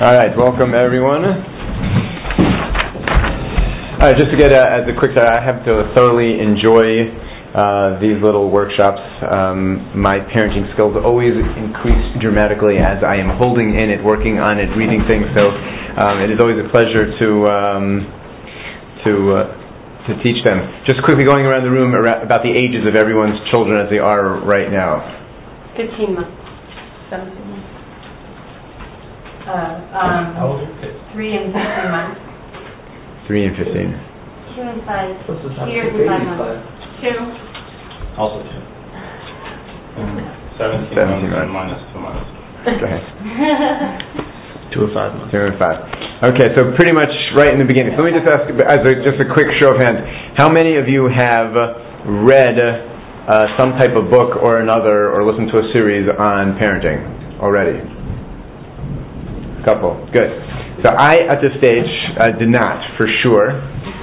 All right, welcome everyone. Just to get as a quick start, I have to thoroughly enjoy these little workshops. My parenting skills always increase dramatically as I am holding in it, working on it, reading things. So it is always a pleasure to teach them. Just quickly going around the room about the ages of everyone's children as they are right now. 15 months. 17 months. How old are your kids? 3 and 15 months. 3 and 15. 2 and 5. What's the 2 years and 5 months. 2. Also 2. 17 months. Minus 2 months. Go ahead. 2 and 5 months. 2 and 5. Okay, so pretty much right in the beginning. So let me just ask, as just a quick show of hands, how many of you have read some type of book or another, or listened to a series on parenting already? Couple. Good. So I, at this stage, did not, for sure.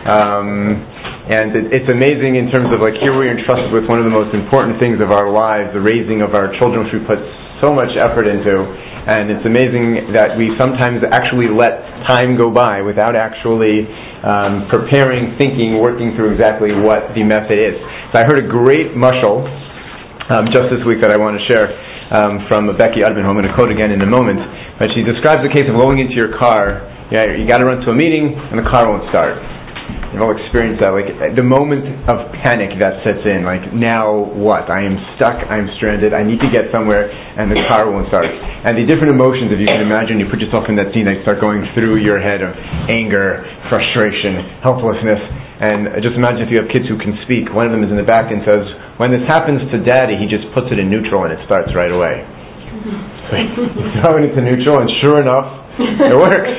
And it's amazing in terms of, like, here we're entrusted with one of the most important things of our lives, the raising of our children, which we put so much effort into. And it's amazing that we sometimes actually let time go by without actually preparing, thinking, working through exactly what the method is. So I heard a great mashal just this week that I want to share from Becky Udman, who I'm going to quote again in a moment. But she describes the case of going into your car. You got to run to a meeting and the car won't start. You've all experienced that, like the moment of panic that sets in, like, now what? I am stuck, I'm stranded, I need to get somewhere, and the car won't start. And the different emotions, if you can imagine, you put yourself in that scene, they start going through your head of anger, frustration, helplessness. And just imagine if you have kids who can speak. One of them is in the back and says, when this happens to Daddy, he just puts it in neutral and it starts right away. So you throw it into neutral, and sure enough, it works.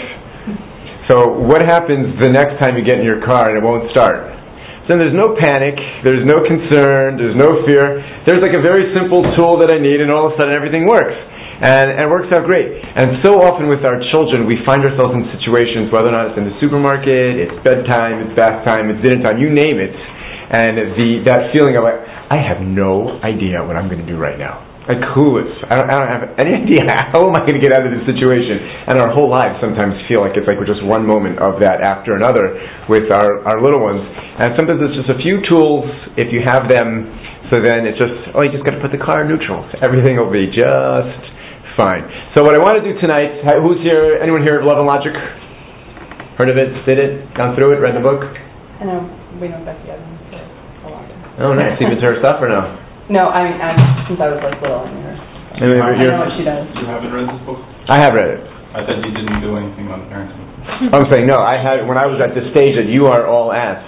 So what happens the next time you get in your car and it won't start? So there's no panic, there's no concern, there's no fear. There's like a very simple tool that I need, and all of a sudden everything works. And it works out great. And so often with our children, we find ourselves in situations, whether or not it's in the supermarket, it's bedtime, it's bath time, it's dinner time, you name it. And that feeling of, like, I have no idea what I'm going to do right now. Like, clueless. I don't have any idea how am I going to get out of this situation. And our whole lives sometimes feel like it's like we're just one moment of that after another with our little ones. And sometimes it's just a few tools, if you have them, so then it's just, you just got to put the car in neutral. Everything will be just fine. So what I want to do tonight, who's here, anyone here of Love and Logic? Heard of it? Did it? Gone through it? Read the book? I know, we know Becky Evans for a long time. Oh, nice. You've been to her stuff or no? No, I mean, since I was like little, I knew her. I know what she does. You haven't read this book? I have read it. I thought you didn't do anything on parenting. I'm saying, no, I had, when I was at the stage that you are all at.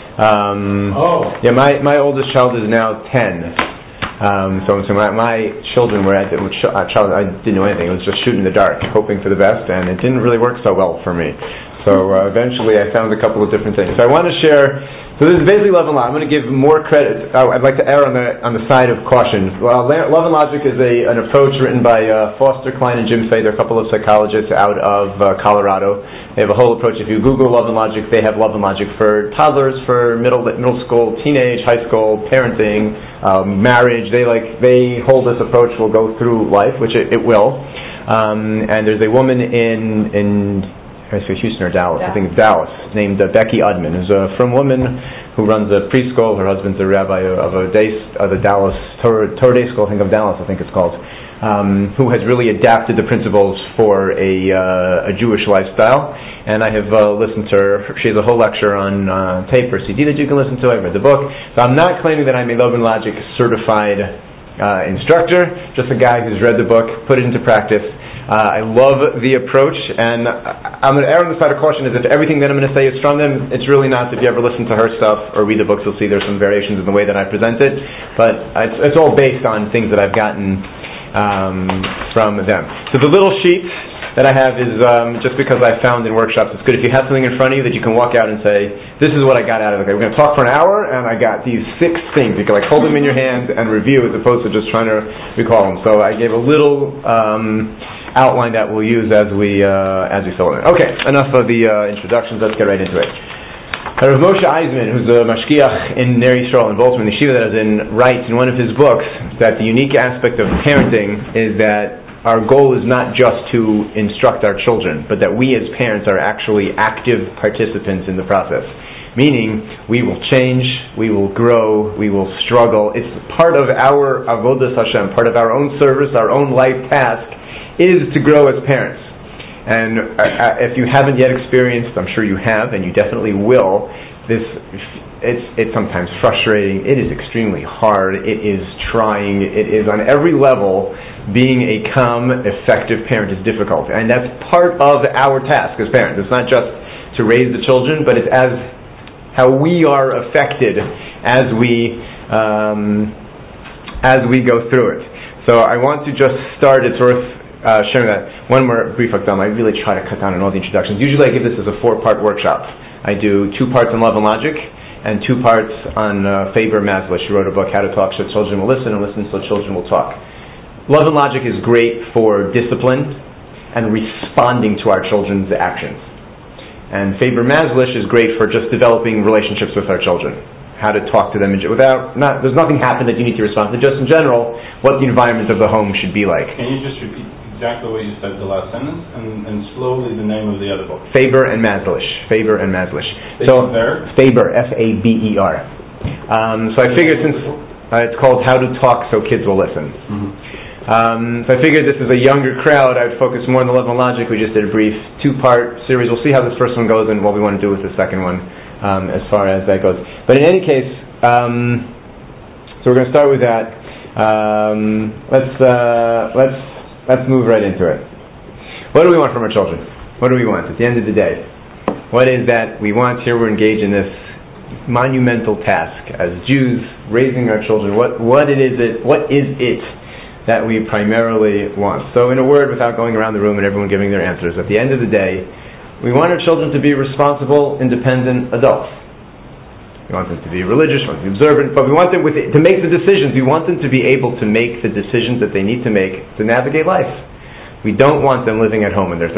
Yeah, my oldest child is now 10. So my children were at I didn't know anything. It was just shooting in the dark, hoping for the best, and it didn't really work so well for me. So eventually I found a couple of different things. So I want to share. So this is basically Love and Logic. I'm going to give more credit. I'd like to err on the side of caution. Well, Love and Logic is an approach written by Foster, Klein, and Jim Fay. They're a couple of psychologists out of Colorado. They have a whole approach. If you Google Love and Logic, they have Love and Logic for toddlers, for middle school, teenage, high school, parenting, marriage. They hold this approach. Will go through life, which it will. And there's a woman in Houston or Dallas. I think it's Dallas, named Becky Udman, who's a frum woman who runs a preschool. Her husband's a rabbi of the Dallas Torah Day School, I think it's called, who has really adapted the principles for a Jewish lifestyle. And I have listened to her. She has a whole lecture on tape or CD that you can listen to. I've read the book. So I'm not claiming that I'm a Love and Logic certified instructor, just a guy who's read the book, put it into practice. I love the approach, and I'm going to err on the side of caution. Is if everything that I'm going to say is from them, it's really not. If you ever listen to her stuff or read the books, you'll see there's some variations in the way that I present it, but it's all based on things that I've gotten from them. So the little sheet that I have is just because I found in workshops, it's good if you have something in front of you that you can walk out and say, this is what I got out of it. Okay, we're going to talk for an hour, and I got these 6 things. You can hold them in your hand and review as opposed to just trying to recall them. So I gave a little outline that we'll use as we fill it in. Okay, enough of the introductions. Let's get right into it. Rav Moshe Eisman, who's a mashgiach in Ner Yisrael in Baltimore, the yeshiva that is in, writes in one of his books that the unique aspect of parenting is that our goal is not just to instruct our children, but that we as parents are actually active participants in the process. Meaning, we will change, we will grow, we will struggle. It's part of our avodas Hashem, part of our own service, our own life task, is to grow as parents. And if you haven't yet experienced, I'm sure you have, and you definitely will, it's sometimes frustrating, it is extremely hard, it is trying, it is on every level. Being a calm, effective parent is difficult. And that's part of our task as parents. It's not just to raise the children, but it's as how we are affected as we go through it. So I want to just start. It's worth sharing that. One more brief hakdama. I really try to cut down on all the introductions. Usually I give this as a 4-part workshop. I do 2 parts on love and logic and 2 parts on Faber Maslish. She wrote a book, How to Talk So Children Will Listen, and Listen So Children Will Talk. Love and logic is great for discipline and responding to our children's actions. And Faber Maslish is great for just developing relationships with our children. How to talk to them there's nothing happen that you need to respond to. Just in general, what the environment of the home should be like. Can you just repeat exactly what you said the last sentence and slowly the name of the other book? Faber and Maslish. Faber and Maslish. Faber, F-A-B-E-R. So I figured since it's called How to Talk So Kids Will Listen. Mm-hmm. So I figured this is a younger crowd. I would focus more on the love and logic. We just did a brief 2-part series. We'll see how this first one goes and what we want to do with the second one as far as that goes. But in any case, so we're going to start with that. Let's move right into it. What do we want from our children? What do we want at the end of the day? What is that we want? Here we're engaged in this monumental task as Jews, raising our children. What is it that we primarily want? So in a word, without going around the room and everyone giving their answers, at the end of the day, we want our children to be responsible, independent adults. We want them to be religious, we want them to be observant, but we want them to make the decisions. We want them to be able to make the decisions that they need to make to navigate life. We don't want them living at home when they're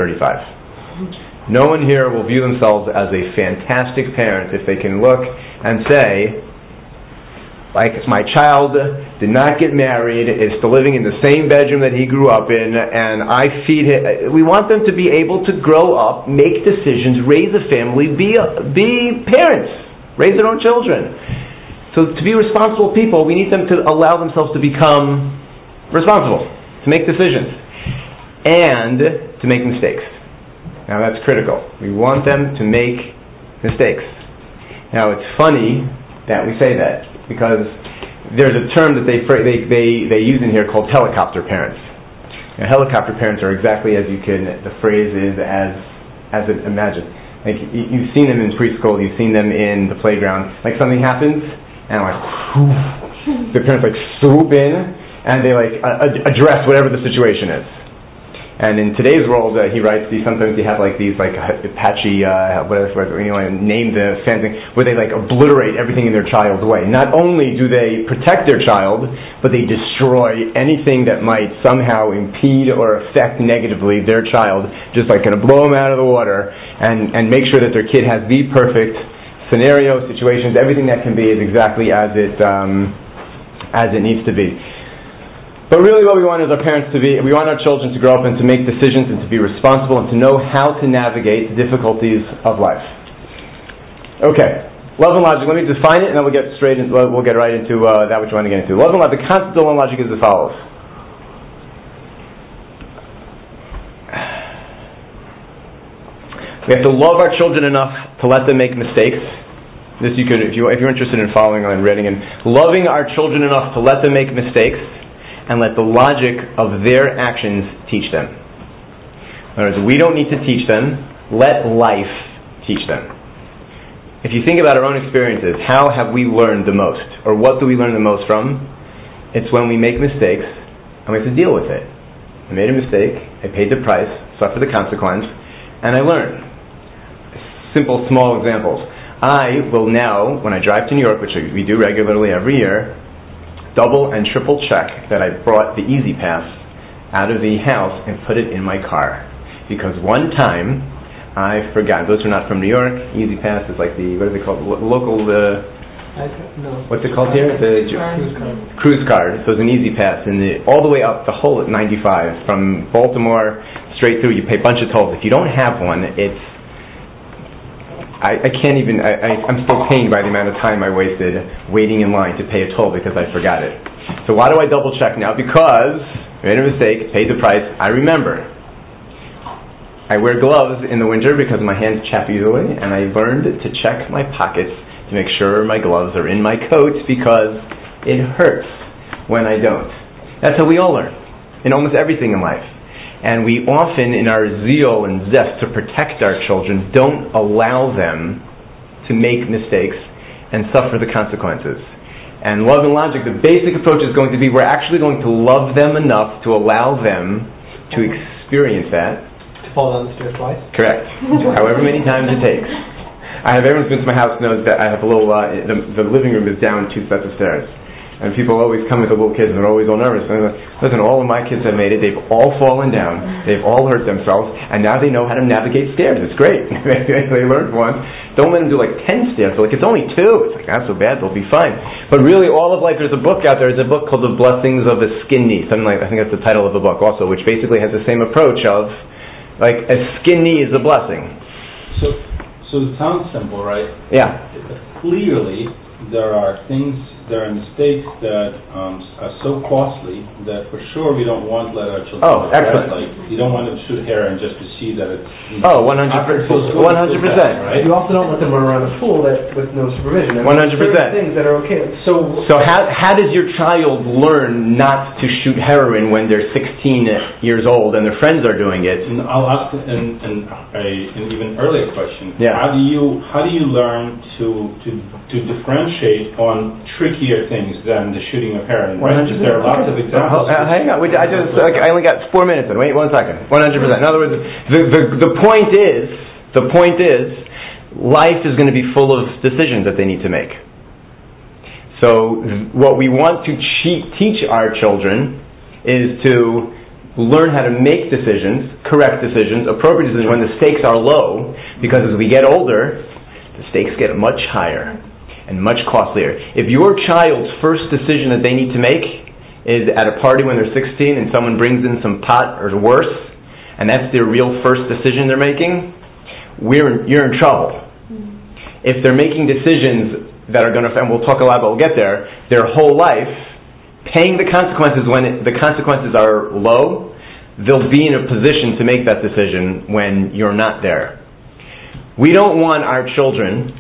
35. No one here will view themselves as a fantastic parent if they can look and say, like, my child did not get married, is still living in the same bedroom that he grew up in, and I feed him. We want them to be able to grow up, make decisions, raise a family, be parents, raise their own children. So to be responsible people, we need them to allow themselves to become responsible, to make decisions, and to make mistakes. Now that's critical. We want them to make mistakes. Now it's funny that we say that, because there's a term that they use in here called helicopter parents. Now, helicopter parents are exactly as the phrase is as it imagined. Like, you've seen them in preschool, you've seen them in the playground. Like, something happens, and the parents swoop in, and they address whatever the situation is. And in today's world, he writes, sometimes you have these Apache, name the fancy, where they obliterate everything in their child's way. Not only do they protect their child, but they destroy anything that might somehow impede or affect negatively their child, just going to blow them out of the water and make sure that their kid has the perfect scenario, situations, everything that can be is exactly as it needs to be. But really what we want is we want our children to grow up and to make decisions and to be responsible and to know how to navigate the difficulties of life. Okay, love and logic. Let me define it and then we'll get right into that which we want to get into. Love and logic. The concept of love and logic is as follows. We have to love our children enough to let them make mistakes. This you could, if you're interested in following and reading, and loving our children enough to let them make mistakes, and let the logic of their actions teach them. In other words, we don't need to teach them, let life teach them. If you think about our own experiences, how have we learned the most? Or what do we learn the most from? It's when we make mistakes, and we have to deal with it. I made a mistake, I paid the price, suffered the consequence, and I learned. Simple, small examples. I will now, when I drive to New York, which we do regularly every year, double and triple check that I brought the Easy Pass out of the house and put it in my car. Because one time I forgot. Those who are not from New York, Easy Pass is like what is it called? Local What's it called here? The cruise card. So it's an easy pass, and all the way up the whole 95 from Baltimore straight through. You pay a bunch of tolls. If you don't have one, it's I can't even. I'm still pained by the amount of time I wasted waiting in line to pay a toll because I forgot it. So why do I double check now? Because I made a mistake, paid the price. I remember. I wear gloves in the winter because my hands chap easily, and I learned to check my pockets to make sure my gloves are in my coat because it hurts when I don't. That's how we all learn in almost everything in life. And we often, in our zeal and zest to protect our children, don't allow them to make mistakes and suffer the consequences. And Love and Logic, the basic approach is going to be we're actually going to love them enough to allow them to experience that. To fall down the stairs twice? Correct. However many times it takes. Everyone's been to my house knows that I have a little, the living room is down 2 sets of stairs. And people always come with the little kids and they're always all nervous. And I'm like, listen, all of my kids have made it. They've all fallen down. They've all hurt themselves. And now they know how to navigate stairs. It's great. They learned one. Don't let them do like 10 stairs. They're like, it's only 2. It's like, not so bad. They'll be fine. But really, all of life, there's a book out there. There's a book called The Blessings of a Skin Knee. Something like, I think that's the title of the book also, which basically has the same approach of, like, a skin knee is a blessing. So it sounds simple, right? Yeah. But clearly, there are mistakes that are so costly that for sure we don't want to let our children. Oh, excellent. Like, you don't want to shoot heroin just to see that it's. 100%. 100%. Right? You also don't let them run around a pool with no supervision. 100%. Things that are okay. So how does your child learn not to shoot heroin when they're 16 years old and their friends are doing it? And I'll ask an even earlier question. Yeah. How do you learn to differentiate on trickier things than the shooting of heroin? Right? There are lots of examples. Hang on. I only got 4 minutes. Wait 1 second. 100%. In other words, the point is, life is going to be full of decisions that they need to make. So what we want to teach our children is to learn how to make decisions, correct decisions, appropriate decisions when the stakes are low, because as we get older, the stakes get much higher and much costlier. If your child's first decision that they need to make is at a party when they're 16 and someone brings in some pot or worse, and that's their real first decision they're making, you're in trouble. If they're making decisions that are going to, and we'll talk a lot about, we'll get there, their whole life, paying the consequences when the consequences are low, they'll be in a position to make that decision when you're not there. We don't want our children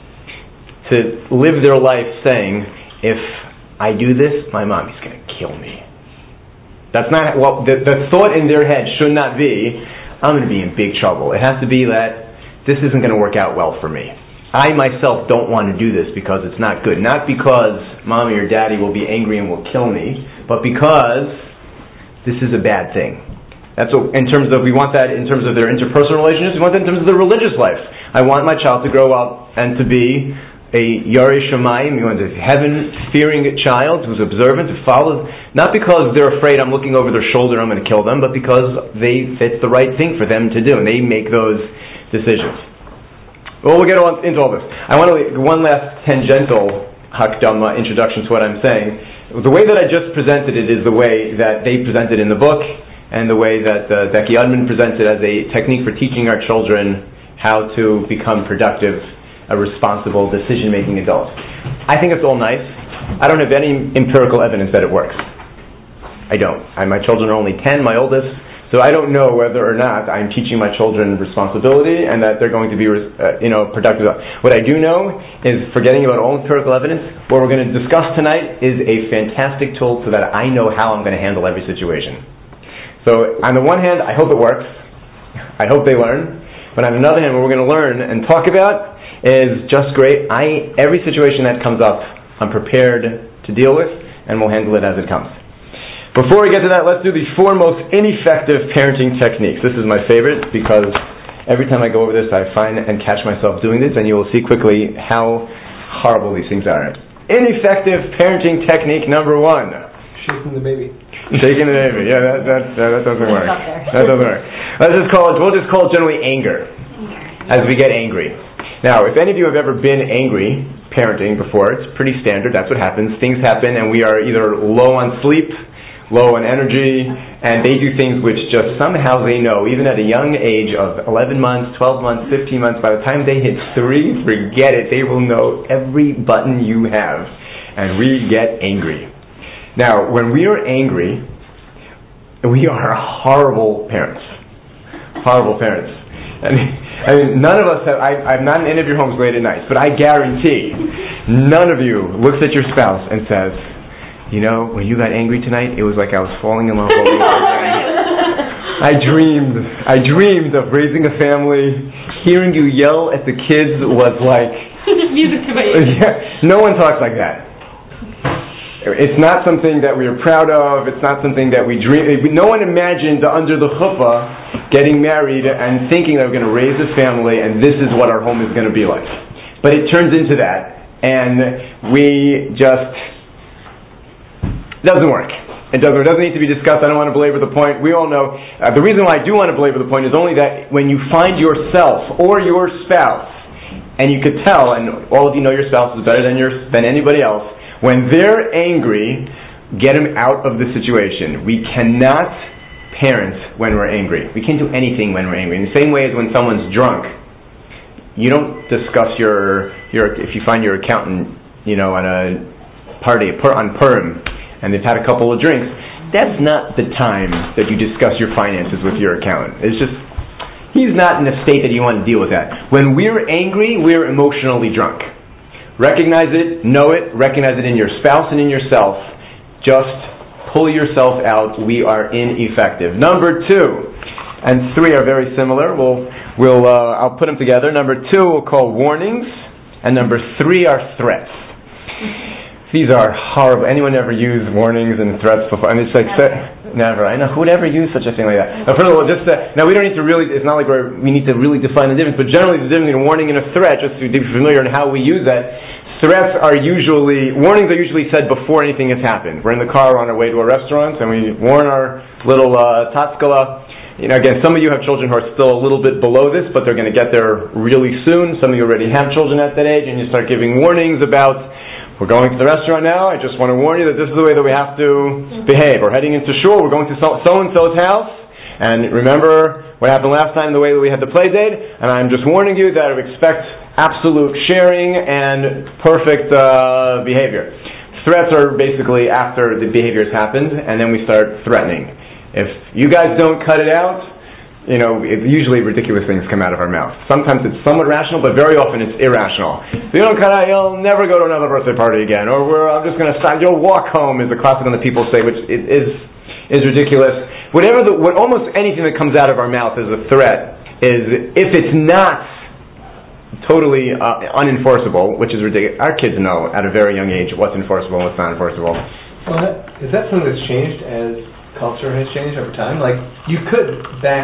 to live their life saying, if I do this, my mommy's going to kill me. That's not, well, the thought in their head should not be, I'm going to be in big trouble. It has to be that this isn't going to work out well for me. I myself don't want to do this because it's not good. Not because mommy or daddy will be angry and will kill me, but because this is a bad thing. That's what, in terms of, we want that in terms of their interpersonal relationships, we want that in terms of their religious life. I want my child to grow up and to be a Yarei Shamayim, a heaven-fearing child who's observant, who follows, not because they're afraid I'm looking over their shoulder, I'm going to kill them, but because it's the right thing for them to do, and they make those decisions. Well, we'll get into all this. I want to one last tangential hakdama introduction to what I'm saying. The way that I just presented it is the way that they presented in the book, and the way that Becky Udman presents it as a technique for teaching our children how to become productive, a responsible, decision-making adult. I think it's all nice. I don't have any empirical evidence that it works. I don't. My children are only 10, my oldest, so I don't know whether or not I'm teaching my children responsibility and that they're going to be productive. What I do know is, forgetting about all empirical evidence, what we're going to discuss tonight is a fantastic tool so that I know how I'm going to handle every situation. So on the one hand, I hope it works. I hope they learn. But on another hand, what we're going to learn and talk about is just great. Every situation that comes up, I'm prepared to deal with, and we'll handle it as it comes. Before we get to that, let's do the 4 most ineffective parenting techniques. This is my favorite because every time I go over this, I find and catch myself doing this, and you will see quickly how horrible these things are. Ineffective parenting technique number 1. Shaking the baby. Shaking the baby. Yeah, that doesn't work. That doesn't work. We'll just call it generally anger. As we get angry. Now, if any of you have ever been angry parenting before, it's pretty standard. That's what happens. Things happen, and we are either low on sleep, low on energy, and they do things which just somehow they know, even at a young age of 11 months, 12 months, 15 months, by the time they hit 3, forget it, they will know every button you have, and we get angry. Now, when we are angry, we are horrible parents. Horrible parents. I mean, none of us have, I'm not in any of your homes late at night, but I guarantee none of you looks at your spouse and says, you know, when you got angry tonight, it was like I was falling in love all over again. I dreamed of raising a family. Hearing you yell at the kids was like... music to my ears. Yeah, no one talks like that. It's not something that we are proud of. It's not something that we dream. No one imagined under the chuppah getting married and thinking that we're going to raise a family and this is what our home is going to be like. But it turns into that, and we just... It doesn't work. It doesn't need to be discussed. I don't want to belabor the point. We all know. The reason why I do want to belabor the point is only that when you find yourself or your spouse, and you could tell, and all of you know your spouse is better than anybody else, when they're angry, get them out of the situation. We cannot parent when we're angry. We can't do anything when we're angry. In the same way as when someone's drunk, you don't discuss your if you find your accountant, you know, at a party on Purim, and they've had a couple of drinks, that's not the time that you discuss your finances with your accountant. It's just, he's not in a state that you want to deal with that. When we're angry, we're emotionally drunk. Recognize it, know it, recognize it in your spouse and in yourself. Just pull yourself out. We are ineffective. Number 2 and 3 are very similar. I'll put them together. Number 2 we'll call warnings, and number 3 are threats. These are horrible. Anyone ever use warnings and threats before? I mean, it's like never. I know who would ever use such a thing like that. Now, first of all, now we don't need to really. It's not like we need to really define the difference. But generally, the difference between a warning and a threat, just to be familiar in how we use that. Warnings are usually said before anything has happened. We're in the car on our way to a restaurant, and we warn our little tatskala. You know, again, some of you have children who are still a little bit below this, but they're going to get there really soon. Some of you already have children at that age, and you start giving warnings about. We're going to the restaurant now. I just want to warn you that this is the way that we have to behave. We're heading into shul. We're going to so-and-so's house. And remember what happened last time, the way that we had the play date. And I'm just warning you that I expect absolute sharing and perfect behavior. Threats are basically after the behavior has happened, and then we start threatening. If you guys don't cut it out, you know, usually ridiculous things come out of our mouth. Sometimes it's somewhat rational, but very often it's irrational. If you don't cut out, you'll never go to another birthday party again. Or I'm just going to stop. You'll walk home is the classic one that people say, which is ridiculous. Almost anything that comes out of our mouth as a threat is, if it's not totally unenforceable, which is ridiculous. Our kids know at a very young age what's enforceable and what's not enforceable. Well, is that something that's changed as culture has changed over time? Like, you could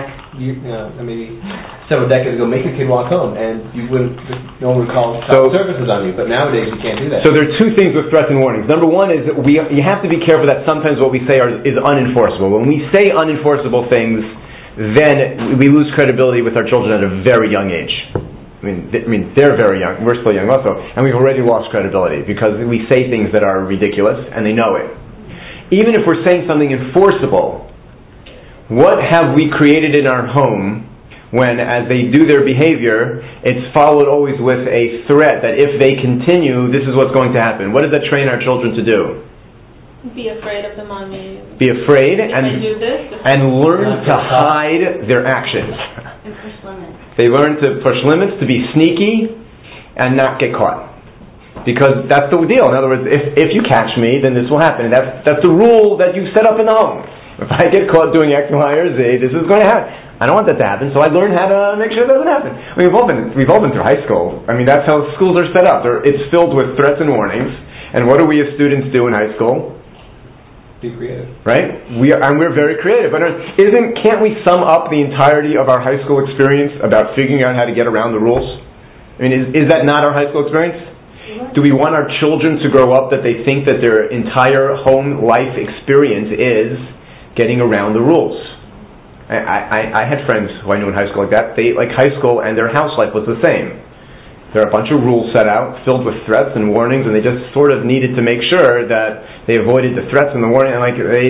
maybe several decades ago make a kid walk home and no one would call services on you, but nowadays you can't do that. So there are 2 things with threats and warnings. Number 1 is you have to be careful that sometimes what we say is unenforceable. When we say unenforceable things, then we lose credibility with our children at a very young age. I mean, they're very young. We're still young also, and we've already lost credibility because we say things that are ridiculous and they know it. Even if we're saying something enforceable, what have we created in our home when, as they do their behavior, it's followed always with a threat that if they continue, this is what's going to happen? What does that train our children to do? Be afraid of the mommy. Be afraid and learn to hide their actions. And push limits. They learn to push limits, to be sneaky, and not get caught. Because that's the deal. In other words, if you catch me, then this will happen. That's the rule that you set up in the home. If I get caught doing X, Y, or Z, this is going to happen. I don't want that to happen, so I learned how to make sure it doesn't happen. I mean, we've all been through high school. I mean, that's how schools are set up. It's filled with threats and warnings. And what do we as students do in high school? Be creative. Right? We're very creative. But can't we sum up the entirety of our high school experience about figuring out how to get around the rules? I mean, is that not our high school experience? Do we want our children to grow up that they think that their entire home life experience is getting around the rules? I had friends who I knew in high school like that. They like high school and their house life was the same. There are a bunch of rules set out, filled with threats and warnings, and they just sort of needed to make sure that they avoided the threats and the warning, and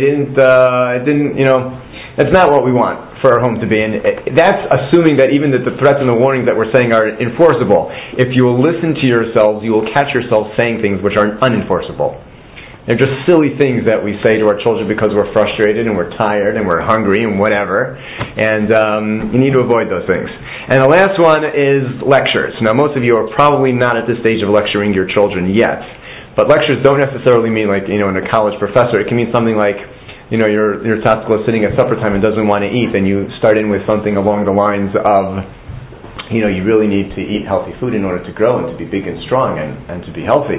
that's not what we want for our home to be. And that's assuming that even that the threats and the warnings that we're saying are enforceable. If you will listen to yourselves, you will catch yourself saying things which are unenforceable. They're just silly things that we say to our children because we're frustrated and we're tired and we're hungry and whatever. And you need to avoid those things. And the last one is lectures. Now, most of you are probably not at this stage of lecturing your children yet. But lectures don't necessarily mean like, in a college professor. It can mean something like, your tzatzel is sitting at supper time and doesn't want to eat, and you start in with something along the lines of, you really need to eat healthy food in order to grow and to be big and strong and to be healthy.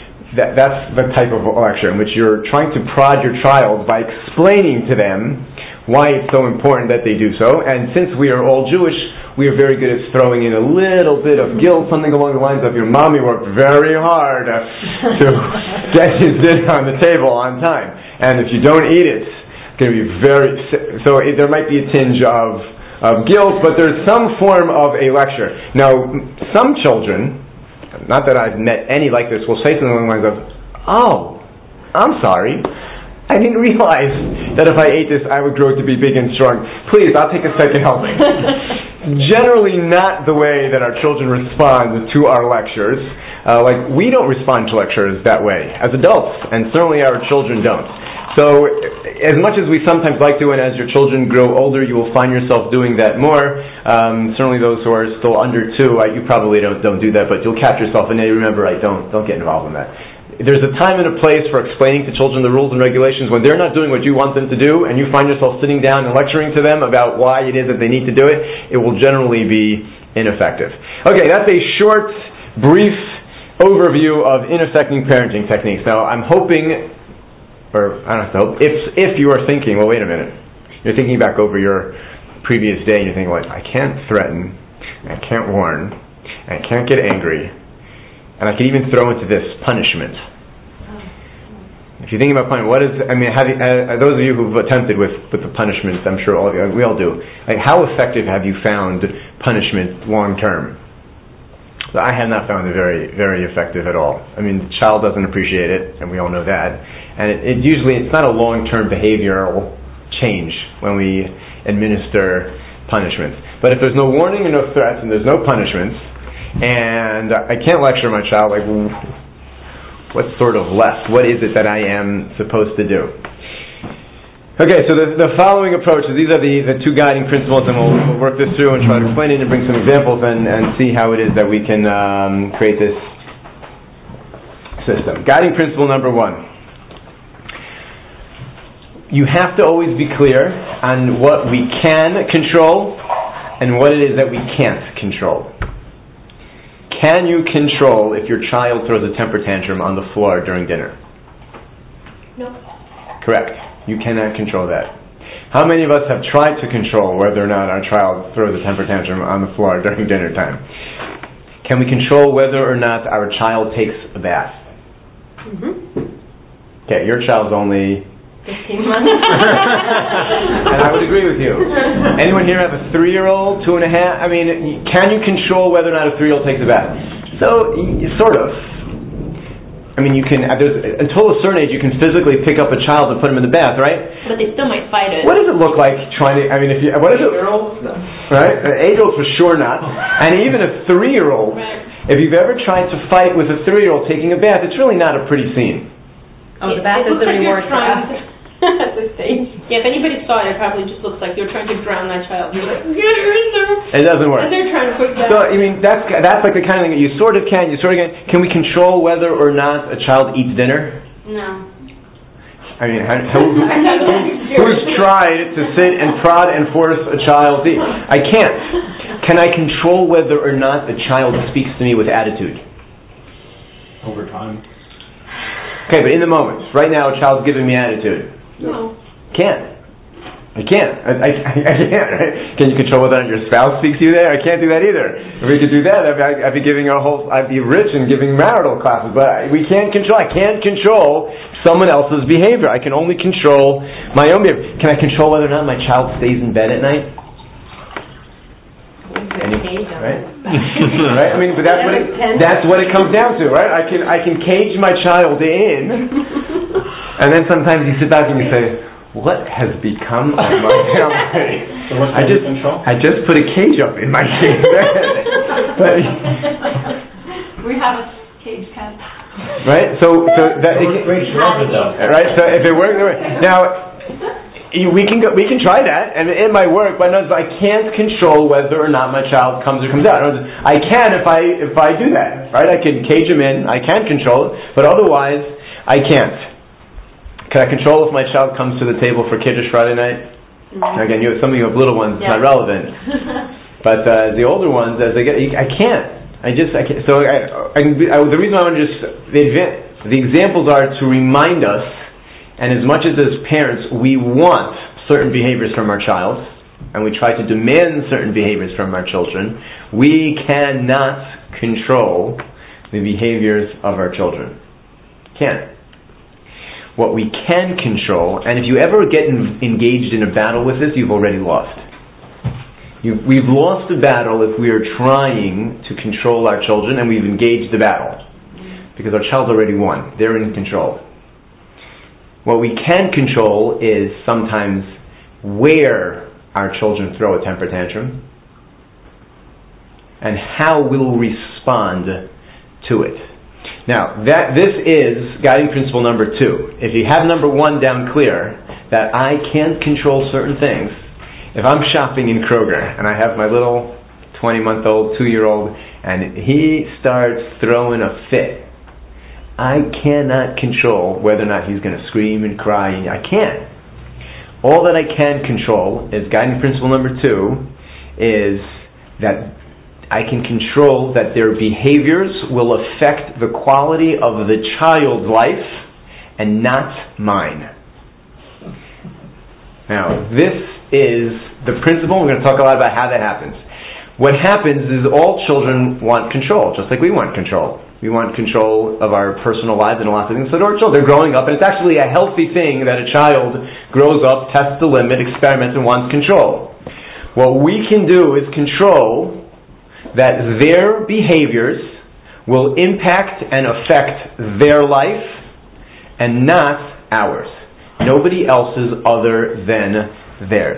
That's the type of lecture in which you're trying to prod your child by explaining to them why it's so important that they do so. And since we are all Jewish, we are very good at throwing in a little bit of guilt, something along the lines of, your mommy worked very hard to get his dinner on the table on time. And if you don't eat it, it's going to be there might be a tinge of guilt, but there's some form of a lecture. Now, some children, not that I've met any like this, will say something along the lines of, oh, I'm sorry, I didn't realize that if I ate this I would grow to be big and strong. Please, I'll take a second helping. Generally not the way that our children respond to our lectures. We don't respond to lectures that way as adults, and certainly our children don't. So, as much as we sometimes like to, and as your children grow older, you will find yourself doing that more. Certainly, those who are still under 2, you probably don't do that, but you'll catch yourself. And remember, don't get involved in that. There's a time and a place for explaining to children the rules and regulations when they're not doing what you want them to do, and you find yourself sitting down and lecturing to them about why it is that they need to do it. It will generally be ineffective. Okay, that's a short, brief overview of ineffective parenting techniques. Now, I'm hoping. Or, I don't know, if you are thinking, well, wait a minute, you're thinking back over your previous day and you're thinking, I can't threaten, I can't warn, I can't get angry, and I can even throw into this punishment. If you're thinking about punishment, those of you who've attempted with the punishments, I'm sure all of you, we all do, how effective have you found punishment long term? So I have not found it very, very effective at all. The child doesn't appreciate it, and we all know that. And it's not a long-term behavioral change when we administer punishments. But if there's no warning and no threats and there's no punishments, and I can't lecture my child, what's sort of left? What is it that I am supposed to do? Okay, so the following approaches, these are the 2 guiding principles, and we'll work this through and try to explain it and bring some examples and see how it is that we can create this system. Guiding principle number 1. You have to always be clear on what we can control and what it is that we can't control. Can you control if your child throws a temper tantrum on the floor during dinner? No. Correct. You cannot control that. How many of us have tried to control whether or not our child throws a temper tantrum on the floor during dinner time? Can we control whether or not our child takes a bath? Mm-hmm. Okay, your child's only 15 months. And I would agree with you. Anyone here have a 3-year-old, 2.5? Can you control whether or not a 3-year-old takes a bath? So, sort of. You can, until a certain age, you can physically pick up a child and put him in the bath, right? But they still might fight it. What does it look like trying to, what is it? 8-year-olds? No. Right? 8-year-olds for sure not. And even a 3-year-old, right. If you've ever tried to fight with a 3-year-old taking a bath, it's really not a pretty scene. Oh, the bath is the reward for us. At this stage. Yeah, if anybody saw it, it probably just looks like you're trying to drown that child. You're like, get her in there. It doesn't work. And they're trying to push that. So, that's like the kind of thing that you sort of can, Can we control whether or not a child eats dinner? No. Who's tried to sit and prod and force a child to eat? I can't. Can I control whether or not the child speaks to me with attitude? Over time. Okay, but in the moment, right now a child's giving me attitude. No. Can't. I can't. I can't, right? Can you control whether or not your spouse speaks to you there? I can't do that either. If we could do that, I'd be rich and giving marital classes, but I can't control someone else's behavior. I can only control my own behavior. Can I control whether or not my child stays in bed at night? Right? Right? I mean, but that's what it comes down to, right? I can cage my child in, and then sometimes you sit back and you say, what has become of my family? So what's the control? I just put a cage up in my kid's bed. We have a cage cat. Right? So that right? So if it works, now we can try that, and it might work. But I can't control whether or not my child comes or comes out. I can if I do that, right? I can cage him in. I can control it, but otherwise I can't. Can I control if my child comes to the table for Kiddush Friday night? Mm-hmm. Again, some of you have little ones. It's not relevant. But the older ones, as they get, I can't. I can't. So the reason I want to the examples are to remind us, and as much as parents we want certain behaviors from our child, and we try to demand certain behaviors from our children, we cannot control the behaviors of our children. Can't. What we can control, and if you ever get engaged in a battle with this, you've already lost. We've lost the battle if we are trying to control our children and we've engaged the battle. Because our child's already won. They're in control. What we can control is sometimes where our children throw a temper tantrum and how we'll respond to it. Now, this is guiding principle number 2. If you have number 1 down clear, that I can't control certain things. If I'm shopping in Kroger, and I have my little 20-month-old, 2-year-old, and he starts throwing a fit, I cannot control whether or not he's going to scream and cry. I can't. All that I can control is guiding principle number 2, is that I can control that their behaviors will affect the quality of the child's life and not mine. Now, this is the principle. We're going to talk a lot about how that happens. What happens is all children want control, just like we want control. We want control of our personal lives and a lot of things. So our children are growing up, and it's actually a healthy thing that a child grows up, tests the limit, experiments, and wants control. What we can do is control that their behaviors will impact and affect their life and not ours. Nobody else's other than theirs.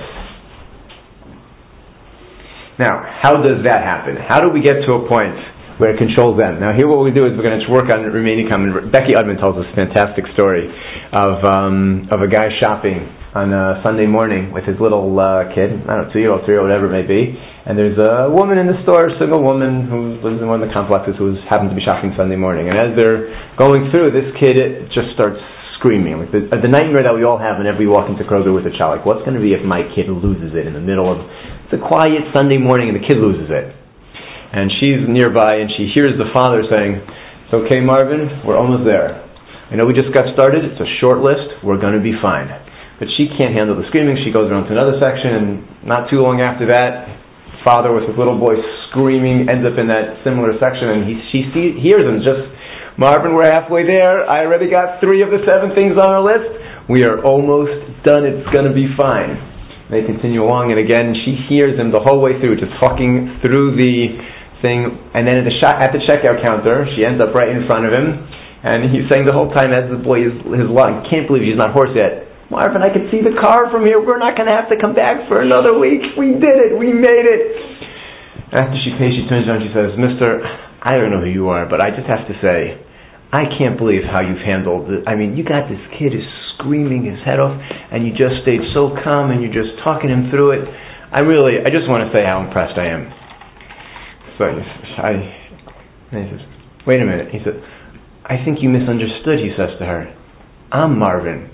Now, how does that happen? How do we get to a point where it controls them? Now, here what we do is we're going to work on remaining common. Becky Udman tells us a fantastic story of a guy shopping on a Sunday morning with his little kid, I don't know, 2-year-old, 3-year-old, whatever it may be, and there's a woman in the store, a single woman who lives in one of the complexes who happens to be shopping Sunday morning. And as they're going through, this kid just starts screaming. Like the nightmare that we all have whenever we walk into Kroger with a child. Like, what's going to be if my kid loses it in the middle of the quiet Sunday morning and the kid loses it? And she's nearby and she hears the father saying, "It's okay, Marvin, we're almost there. I know we just got started, it's a short list, we're going to be fine." But she can't handle the screaming. She goes around to another section, and not too long after that, father with his little boy screaming ends up in that similar section, and she hears him just, "Marvin, we're halfway there. I already got 3 of the 7 things on our list. We are almost done. It's going to be fine." They continue along, and again, she hears him the whole way through, just talking through the thing, and then at the checkout counter, she ends up right in front of him, and he's saying the whole time as the boy is his lung, "Can't believe she's not hoarse yet. Marvin, I can see the car from here. We're not going to have to come back for another week. We did it. We made it." After she pays, she turns around and she says, "Mister, I don't know who you are, but I just have to say, I can't believe how you've handled it. I mean, you got this kid who's screaming his head off, and you just stayed so calm, and you're just talking him through it. I just want to say how impressed I am." So and he says, "Wait a minute." He said, "I think you misunderstood," he says to her. "I'm Marvin."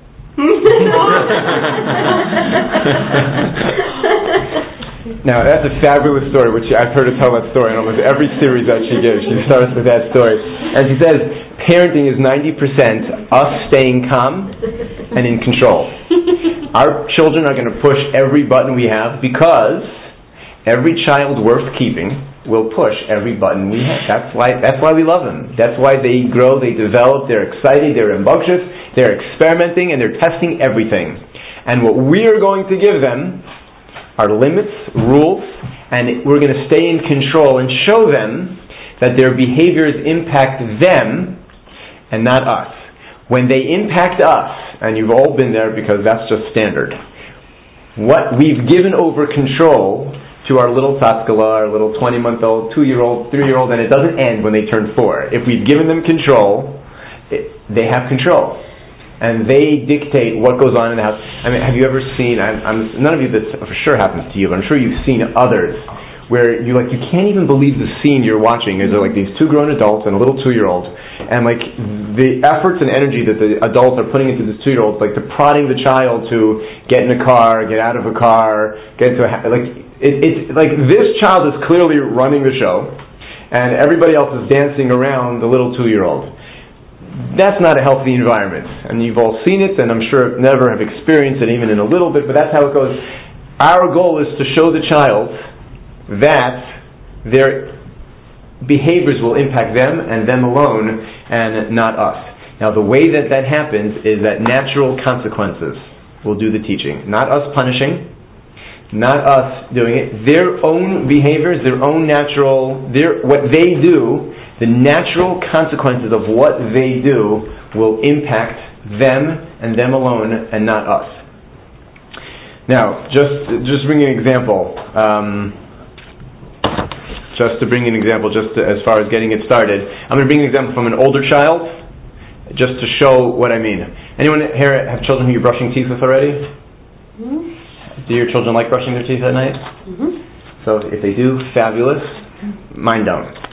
Now, that's a fabulous story, which I've heard her tell that story in almost every series that she gives. She starts with that story. And she says, parenting is 90% us staying calm and in control. Our children are going to push every button we have because every child worth keeping will push every button we have. That's why we love them. That's why they grow, they develop, they're excited, they're rambunctious, they're experimenting, and they're testing everything. And what we are going to give them are limits, rules, and we're going to stay in control and show them that their behaviors impact them and not us. When they impact us, and you've all been there because that's just standard, what we've given over control to our little Taskala, our little 20-month-old, 2-year-old, 3-year-old, and it doesn't end when they turn 4. If we've given them control, they have control. And they dictate what goes on in the house. I mean, have you ever seen, none of you this for sure happens to you, but I'm sure you've seen others, where you can't even believe the scene you're watching. Is there these 2 grown adults and a little 2-year-old, and the efforts and energy that the adults are putting into this 2-year-old, the prodding the child to get in a car, get out of a car, get into it's like this child is clearly running the show, and everybody else is dancing around the little 2-year-old. That's not a healthy environment, and you've all seen it, and I'm sure never have experienced it even in a little bit, but that's how it goes. Our goal is to show the child that their behaviors will impact them and them alone, and not us. Now, the way that happens is that natural consequences will do the teaching, not us punishing, not us doing it. Their own behaviors, their own natural, what they do, the natural consequences of what they do will impact them and them alone and not us. Now, just bring an example. Just as far as getting it started, I'm going to bring an example from an older child, just to show what I mean. Anyone here have children who you're brushing teeth with already? Mm-hmm. Do your children like brushing their teeth at night? Mm-hmm. So if they do, fabulous. Mine don't.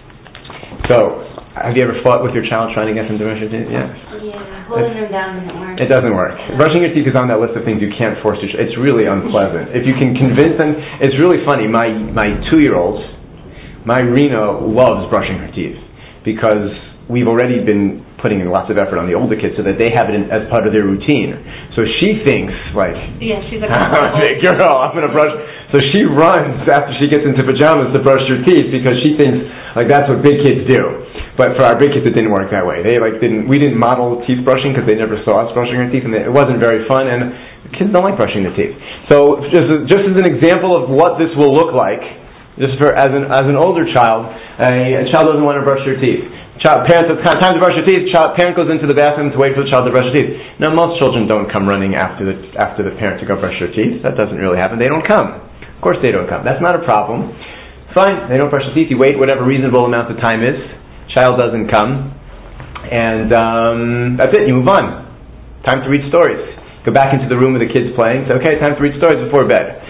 So, have you ever fought with your child trying to get them to brush your teeth? Yeah. Yeah, holding them down doesn't work. It doesn't work. Brushing your teeth is on that list of things you can't force your child. It's really unpleasant. If you can convince them, it's really funny. My 2-year-old, my Rena, loves brushing her teeth because we've already been putting in lots of effort on the older kids so that they have it as part of their routine. So she thinks, yeah, she's like, I'm a big girl, I'm going to brush. So she runs after she gets into pajamas to brush her teeth because she thinks that's what big kids do. But for our big kids, it didn't work that way. We didn't model teeth brushing because they never saw us brushing our teeth, and it wasn't very fun. And kids don't like brushing their teeth. So just as an example of what this will look like, as an older child, a child doesn't want to brush their teeth. Parents, it's time to brush your teeth. Parent goes into the bathroom to wait for the child to brush their teeth. Now, most children don't come running after the parent to go brush their teeth. That doesn't really happen. They don't come. Of course they don't come. That's not a problem. Fine, they don't brush their teeth. You wait whatever reasonable amount of time is. Child doesn't come. And that's it. You move on. Time to read stories. Go back into the room with the kids playing. Say, okay, time to read stories before bed.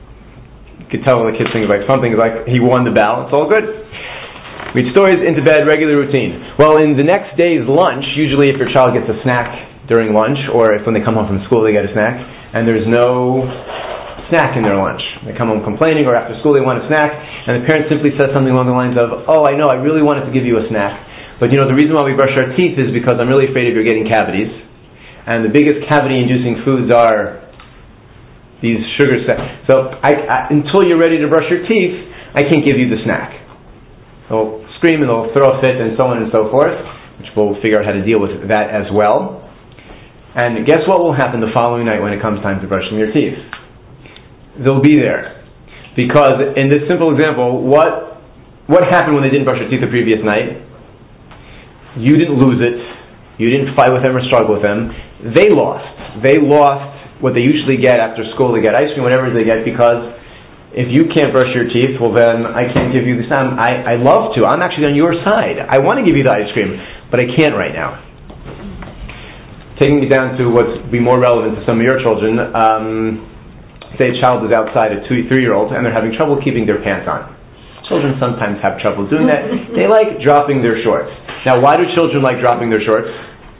You could tell the kids things something like he won the battle. It's all good. Read stories, into bed, regular routine. Well, in the next day's lunch, usually if your child gets a snack during lunch, or if when they come home from school they get a snack, and there's no snack in their lunch. They come home complaining, or after school they want a snack, and the parent simply says something along the lines of, oh, I know, I really wanted to give you a snack, but the reason why we brush our teeth is because I'm really afraid of you getting cavities, and the biggest cavity-inducing foods are these sugar snacks. So until you're ready to brush your teeth, I can't give you the snack. They'll scream and they'll throw a fit and so on and so forth, which we'll figure out how to deal with that as well. And guess what will happen the following night when it comes time to brushing your teeth? They'll be there. Because in this simple example, what happened when they didn't brush their teeth the previous night? You didn't lose it. You didn't fight with them or struggle with them. They lost. They lost what they usually get after school. They get ice cream, whatever they get, because if you can't brush your teeth, well then I can't give you the time. I love to. I'm actually on your side. I want to give you the ice cream, but I can't right now. Taking it down to what's be more relevant to some of your children, say a child is outside, a 2-3-year-old, and they're having trouble keeping their pants on. Children sometimes have trouble doing that. They like dropping their shorts. Now, why do children like dropping their shorts?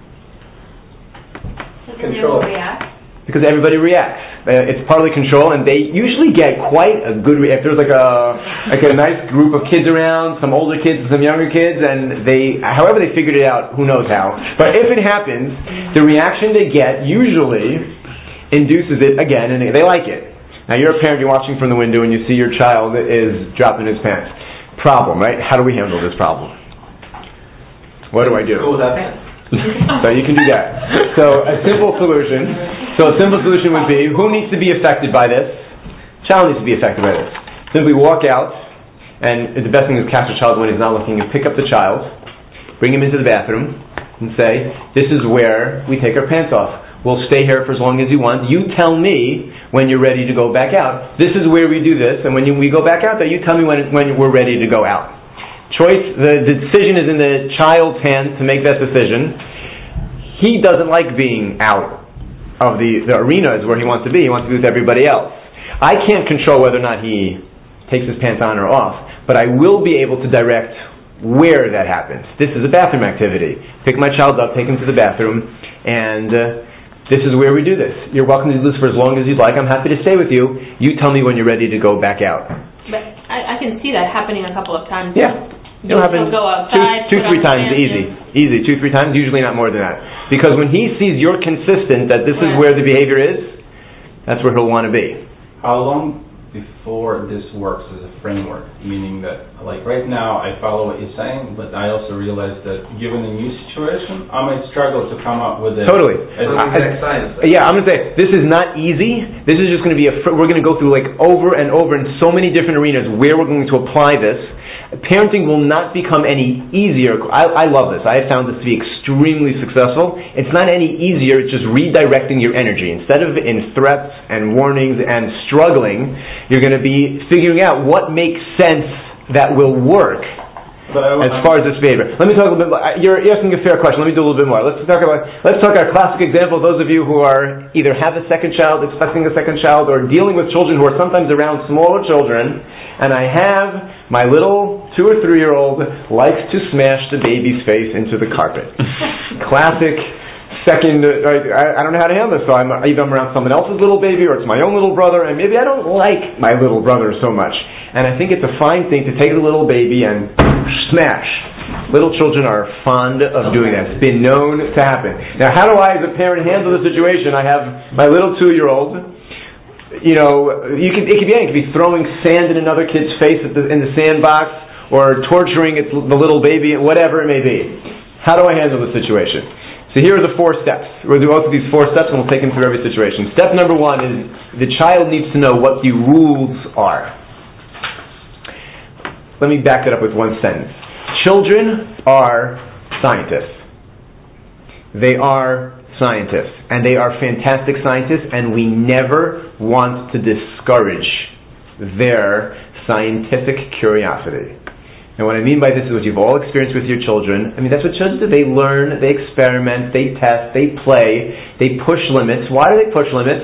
Control. Because everybody reacts. It's partly control, and they usually get quite a good. If there's like a nice group of kids around, some older kids, some younger kids, and however they figured it out, who knows how. But if it happens, the reaction they get usually induces it again, and they like it. Now you're a parent, you're watching from the window, and you see your child is dropping his pants. Problem, right? How do we handle this problem? What do I do? Go without pants. So you can do that. So a simple solution would be, who needs to be affected by this? Child needs to be affected by this. Simply walk out, and the best thing is catch a child when he's not looking, and pick up the child, bring him into the bathroom, and say, this is where we take our pants off. We'll stay here for as long as you want. You tell me when you're ready to go back out. This is where we do this, and when we go back out there, you tell me when we're ready to go out. The decision is in the child's hands to make that decision. He doesn't like being out of the arena is where he wants to be. He wants to be with everybody else. I can't control whether or not he takes his pants on or off, but I will be able to direct where that happens. This is a bathroom activity. Pick my child up, take him to the bathroom, and this is where we do this. You're welcome to do this for as long as you'd like. I'm happy to stay with you. You tell me when you're ready to go back out. But I can see that happening a couple of times. Yeah. It'll happen go outside, two, 3 times, easy. 2, 3 times, usually not more than that. Because when he sees you're consistent that this is where the behavior is, that's where he'll want to be. How long before this works as a framework? Meaning that, like right now, I follow what you're saying, but I also realize that given a new situation, I might struggle to come up with Totally. science. Yeah, I'm going to say, this is not easy. This is just going to be we're going to go through over and over in so many different arenas where we're going to apply this. Parenting will not become any easier. I love this. I have found this to be extremely successful. It's not any easier, it's just redirecting your energy. Instead of in threats and warnings and struggling, you're going to be figuring out what makes sense that will work as far as this behavior. Let me talk a little bit. You're asking a fair question. Let me do a little bit more. Let's talk our classic example. Those of you who are either have a second child, expecting a second child, or dealing with children who are sometimes around smaller children, and I have my little 2 or 3-year-old likes to smash the baby's face into the carpet. Classic second, I don't know how to handle this, so either I'm around someone else's little baby or it's my own little brother, and maybe I don't like my little brother so much. And I think it's a fine thing to take the little baby and smash. Little children are fond of doing that. It's been known to happen. Now, how do I, as a parent, handle the situation? I have my little 2-year-old. It could be throwing sand in another kid's face in the sandbox, or torturing the little baby, whatever it may be. How do I handle the situation? So here are the 4 steps. We'll do both of these 4 steps, and we'll take them through every situation. Step number 1 is the child needs to know what the rules are. Let me back it up with one sentence. Children are scientists. They are scientists, and they are fantastic scientists, and we never want to discourage their scientific curiosity. And what I mean by this is what you've all experienced with your children. I mean, that's what children do. They learn, they experiment, they test, they play, they push limits. Why do they push limits?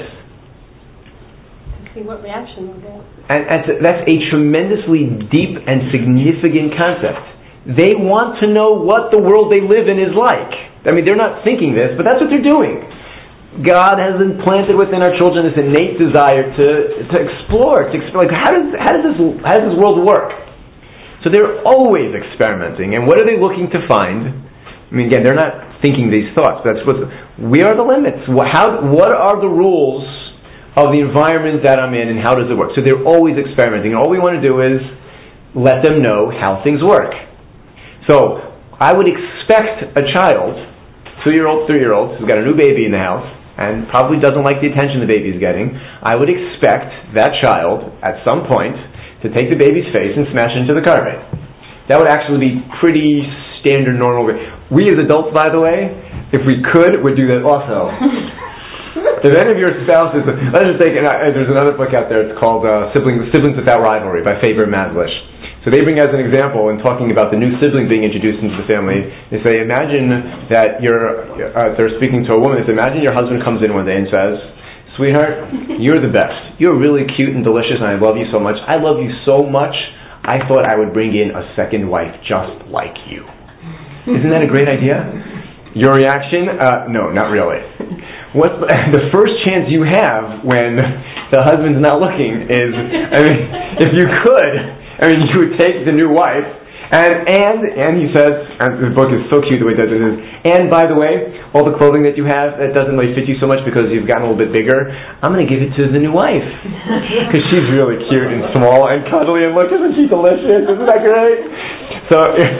See what reaction they'll get. And that's a tremendously deep and significant concept. They want to know what the world they live in is like. I mean, they're not thinking this, but that's what they're doing. God has implanted within our children this innate desire to explore, like how does this world work? So they're always experimenting, and what are they looking to find? I mean, again, they're not thinking these thoughts. We are the limits. What are the rules of the environment that I'm in, and how does it work? So they're always experimenting, and all we want to do is let them know how things work. So I would expect a child, 2-year-old, 3-year-old, who's got a new baby in the house, and probably doesn't like the attention the baby's getting, I would expect that child, at some point, to take the baby's face and smash it into the carpet. That would actually be pretty standard, normal. We as adults, by the way, if we could, would do that also. If any of your spouses, let's just take, there's another book out there, it's called Siblings Without Rivalry by Faber Maslish. So they bring as an example in talking about the new sibling being introduced into the family, they say, imagine that they're speaking to a woman, they say, imagine your husband comes in one day and says, sweetheart, you're the best. You're really cute and delicious and I love you so much. I love you so much, I thought I would bring in a second wife just like you. Isn't that a great idea? Your reaction? No, not really. What's the first chance you have when the husband's not looking is, if you could, you would take the new wife, and he says, and the book is so cute the way it does it, is, and by the way, all the clothing that you have that doesn't really fit you so much because you've gotten a little bit bigger, I'm going to give it to the new wife. Because she's really cute and small and cuddly, and look, isn't she delicious? Isn't that great? So,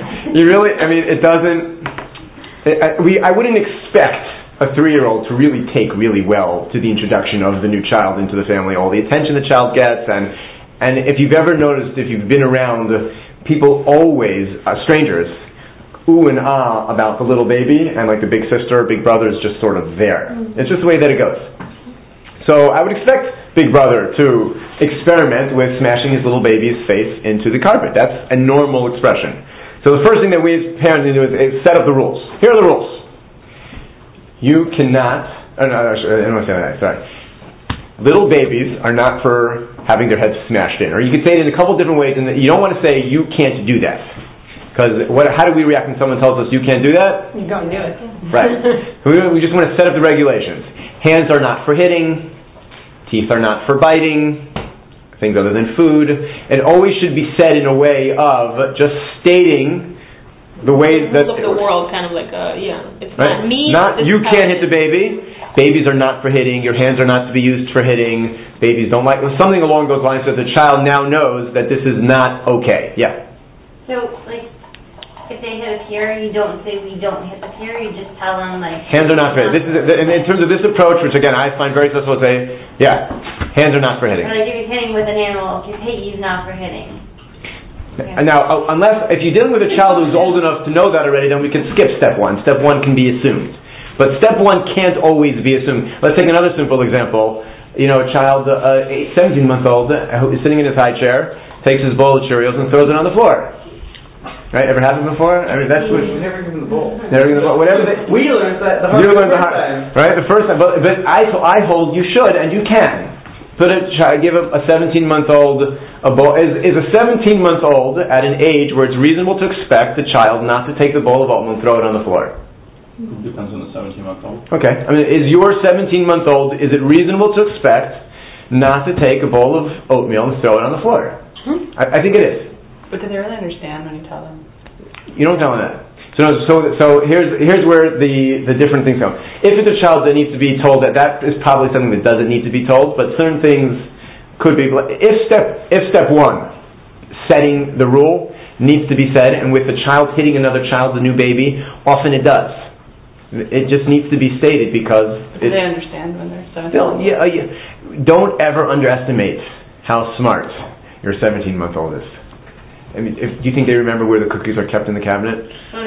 it doesn't, I wouldn't expect a 3-year-old to really take really well to the introduction of the new child into the family, all the attention the child gets, and And if you've ever noticed, if you've been around, people always, strangers, ooh and ah about the little baby, and like the big sister or big brother is just sort of there. It's just the way that it goes. So I would expect big brother to experiment with smashing his little baby's face into the carpet. That's a normal expression. So the first thing that we as parents need to do is set up the rules. Here are the rules. You cannot, I don't want to say that, sorry. Little babies are not for having their heads smashed in. Or you can say it in a couple different ways, and you don't want to say you can't do that. Because how do we react when someone tells us you can't do that? You don't do it. Right. We just want to set up the regulations. Hands are not for hitting. Teeth are not for biting. Things other than food. It always should be said in a way of just stating the way that rules of the world, kind of like it's right? not me. Not you can't hit the baby. Babies are not for hitting. Your hands are not to be used for hitting. Babies don't like something along those lines, so the child now knows that this is not okay. Yeah. So, like, if they hit a pier, you don't say we don't hit the pier. You just tell them like hands are not for hitting. This is in terms of this approach, which again I find very successful. Say, yeah, hands are not for hitting. Or like if you're hitting with an animal, if you hit, you's not for hitting. Yeah. Now, unless if you're dealing with a child who's old enough to know that already, then we can skip step one. Step one can be assumed. But step one can't always be assumed. Let's take another simple example. You know, a child, a 17-month-old, who is sitting in his high chair, takes his bowl of Cheerios and throws it on the floor. Right? Ever happened before? I mean, that's what. We never give them the bowl. Never give them the bowl. Whatever. We learned that the hard time. Right? The first time. But I hold you should and you can. Put give a 17-month-old a bowl. Is a 17-month-old at an age where it's reasonable to expect the child not to take the bowl of oatmeal and throw it on the floor? Depends on the 17-month-old. Okay. I mean, is your 17-month-old, is it reasonable to expect not to take a bowl of oatmeal and throw it on the floor? I think it is. But do they really understand when you tell them? You don't tell them that. So here's where the different things come. If it's a child that needs to be told that is probably something that doesn't need to be told, but certain things could be. If step one, setting the rule, needs to be said, and with the child hitting another child, the new baby, often it does. It just needs to be stated because do they understand when they're 17? Don't ever underestimate how smart your 17-month-old is. I mean, do you think they remember where the cookies are kept in the cabinet? Oh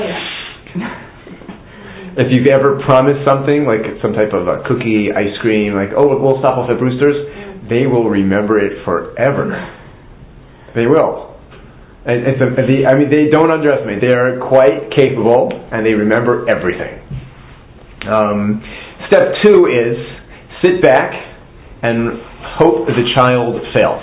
yeah. If you've ever promised something, like some type of a cookie, ice cream, like, we'll stop off at Brewster's, they will remember it forever. They will. And they don't underestimate. They are quite capable, and they remember everything. Step two is sit back and hope the child fails.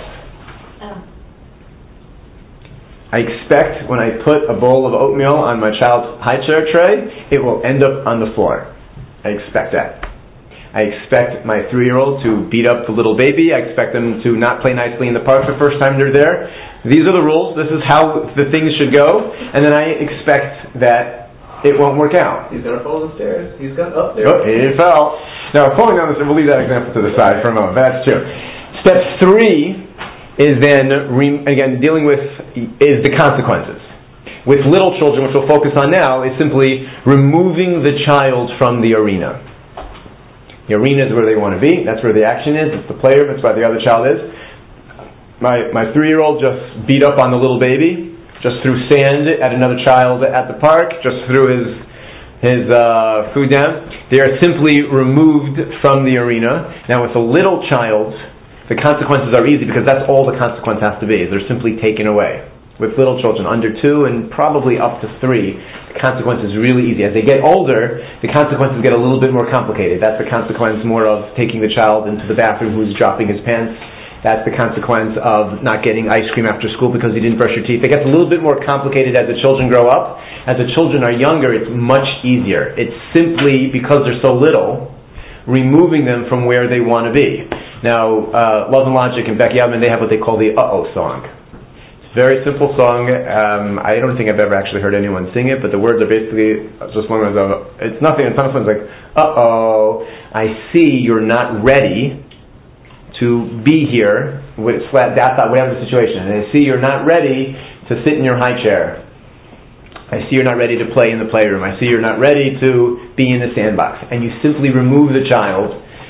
I expect when I put a bowl of oatmeal on my child's high chair tray, it will end up on the floor. I expect that. I expect my 3-year-old to beat up the little baby. I expect them to not play nicely in the park the first time they're there. These are the rules. This is how the things should go. And then I expect that it won't work out. He's going to fall the stairs. He's going up there. Oh, he fell. Now, falling down the stairs, we'll leave that example to the side for a moment. But that's true. Step 3 is then, again, dealing with is the consequences. With little children, which we'll focus on now, is simply removing the child from the arena. The arena is where they want to be. That's where the action is. It's the player. That's where the other child is. My 3-year-old just beat up on the little baby, just threw sand at another child at the park, just threw his food down. They are simply removed from the arena. Now, with a little child, the consequences are easy because that's all the consequence has to be. They're simply taken away. With little children under 2 and probably up to 3, the consequence is really easy. As they get older, the consequences get a little bit more complicated. That's the consequence more of taking the child into the bathroom who's dropping his pants. That's the consequence of not getting ice cream after school because you didn't brush your teeth. It gets a little bit more complicated as the children grow up. As the children are younger, it's much easier. It's simply because they're so little, removing them from where they want to be. Now, Love and Logic and Becky Outman, they have what they call the Uh-Oh song. It's a very simple song. I don't think I've ever actually heard anyone sing it, but the words are basically just one of it's nothing. It's something like, uh-oh, I see you're not ready to be here with whatever the situation. And I see you're not ready to sit in your high chair. I see you're not ready to play in the playroom. I see you're not ready to be in the sandbox. And you simply remove the child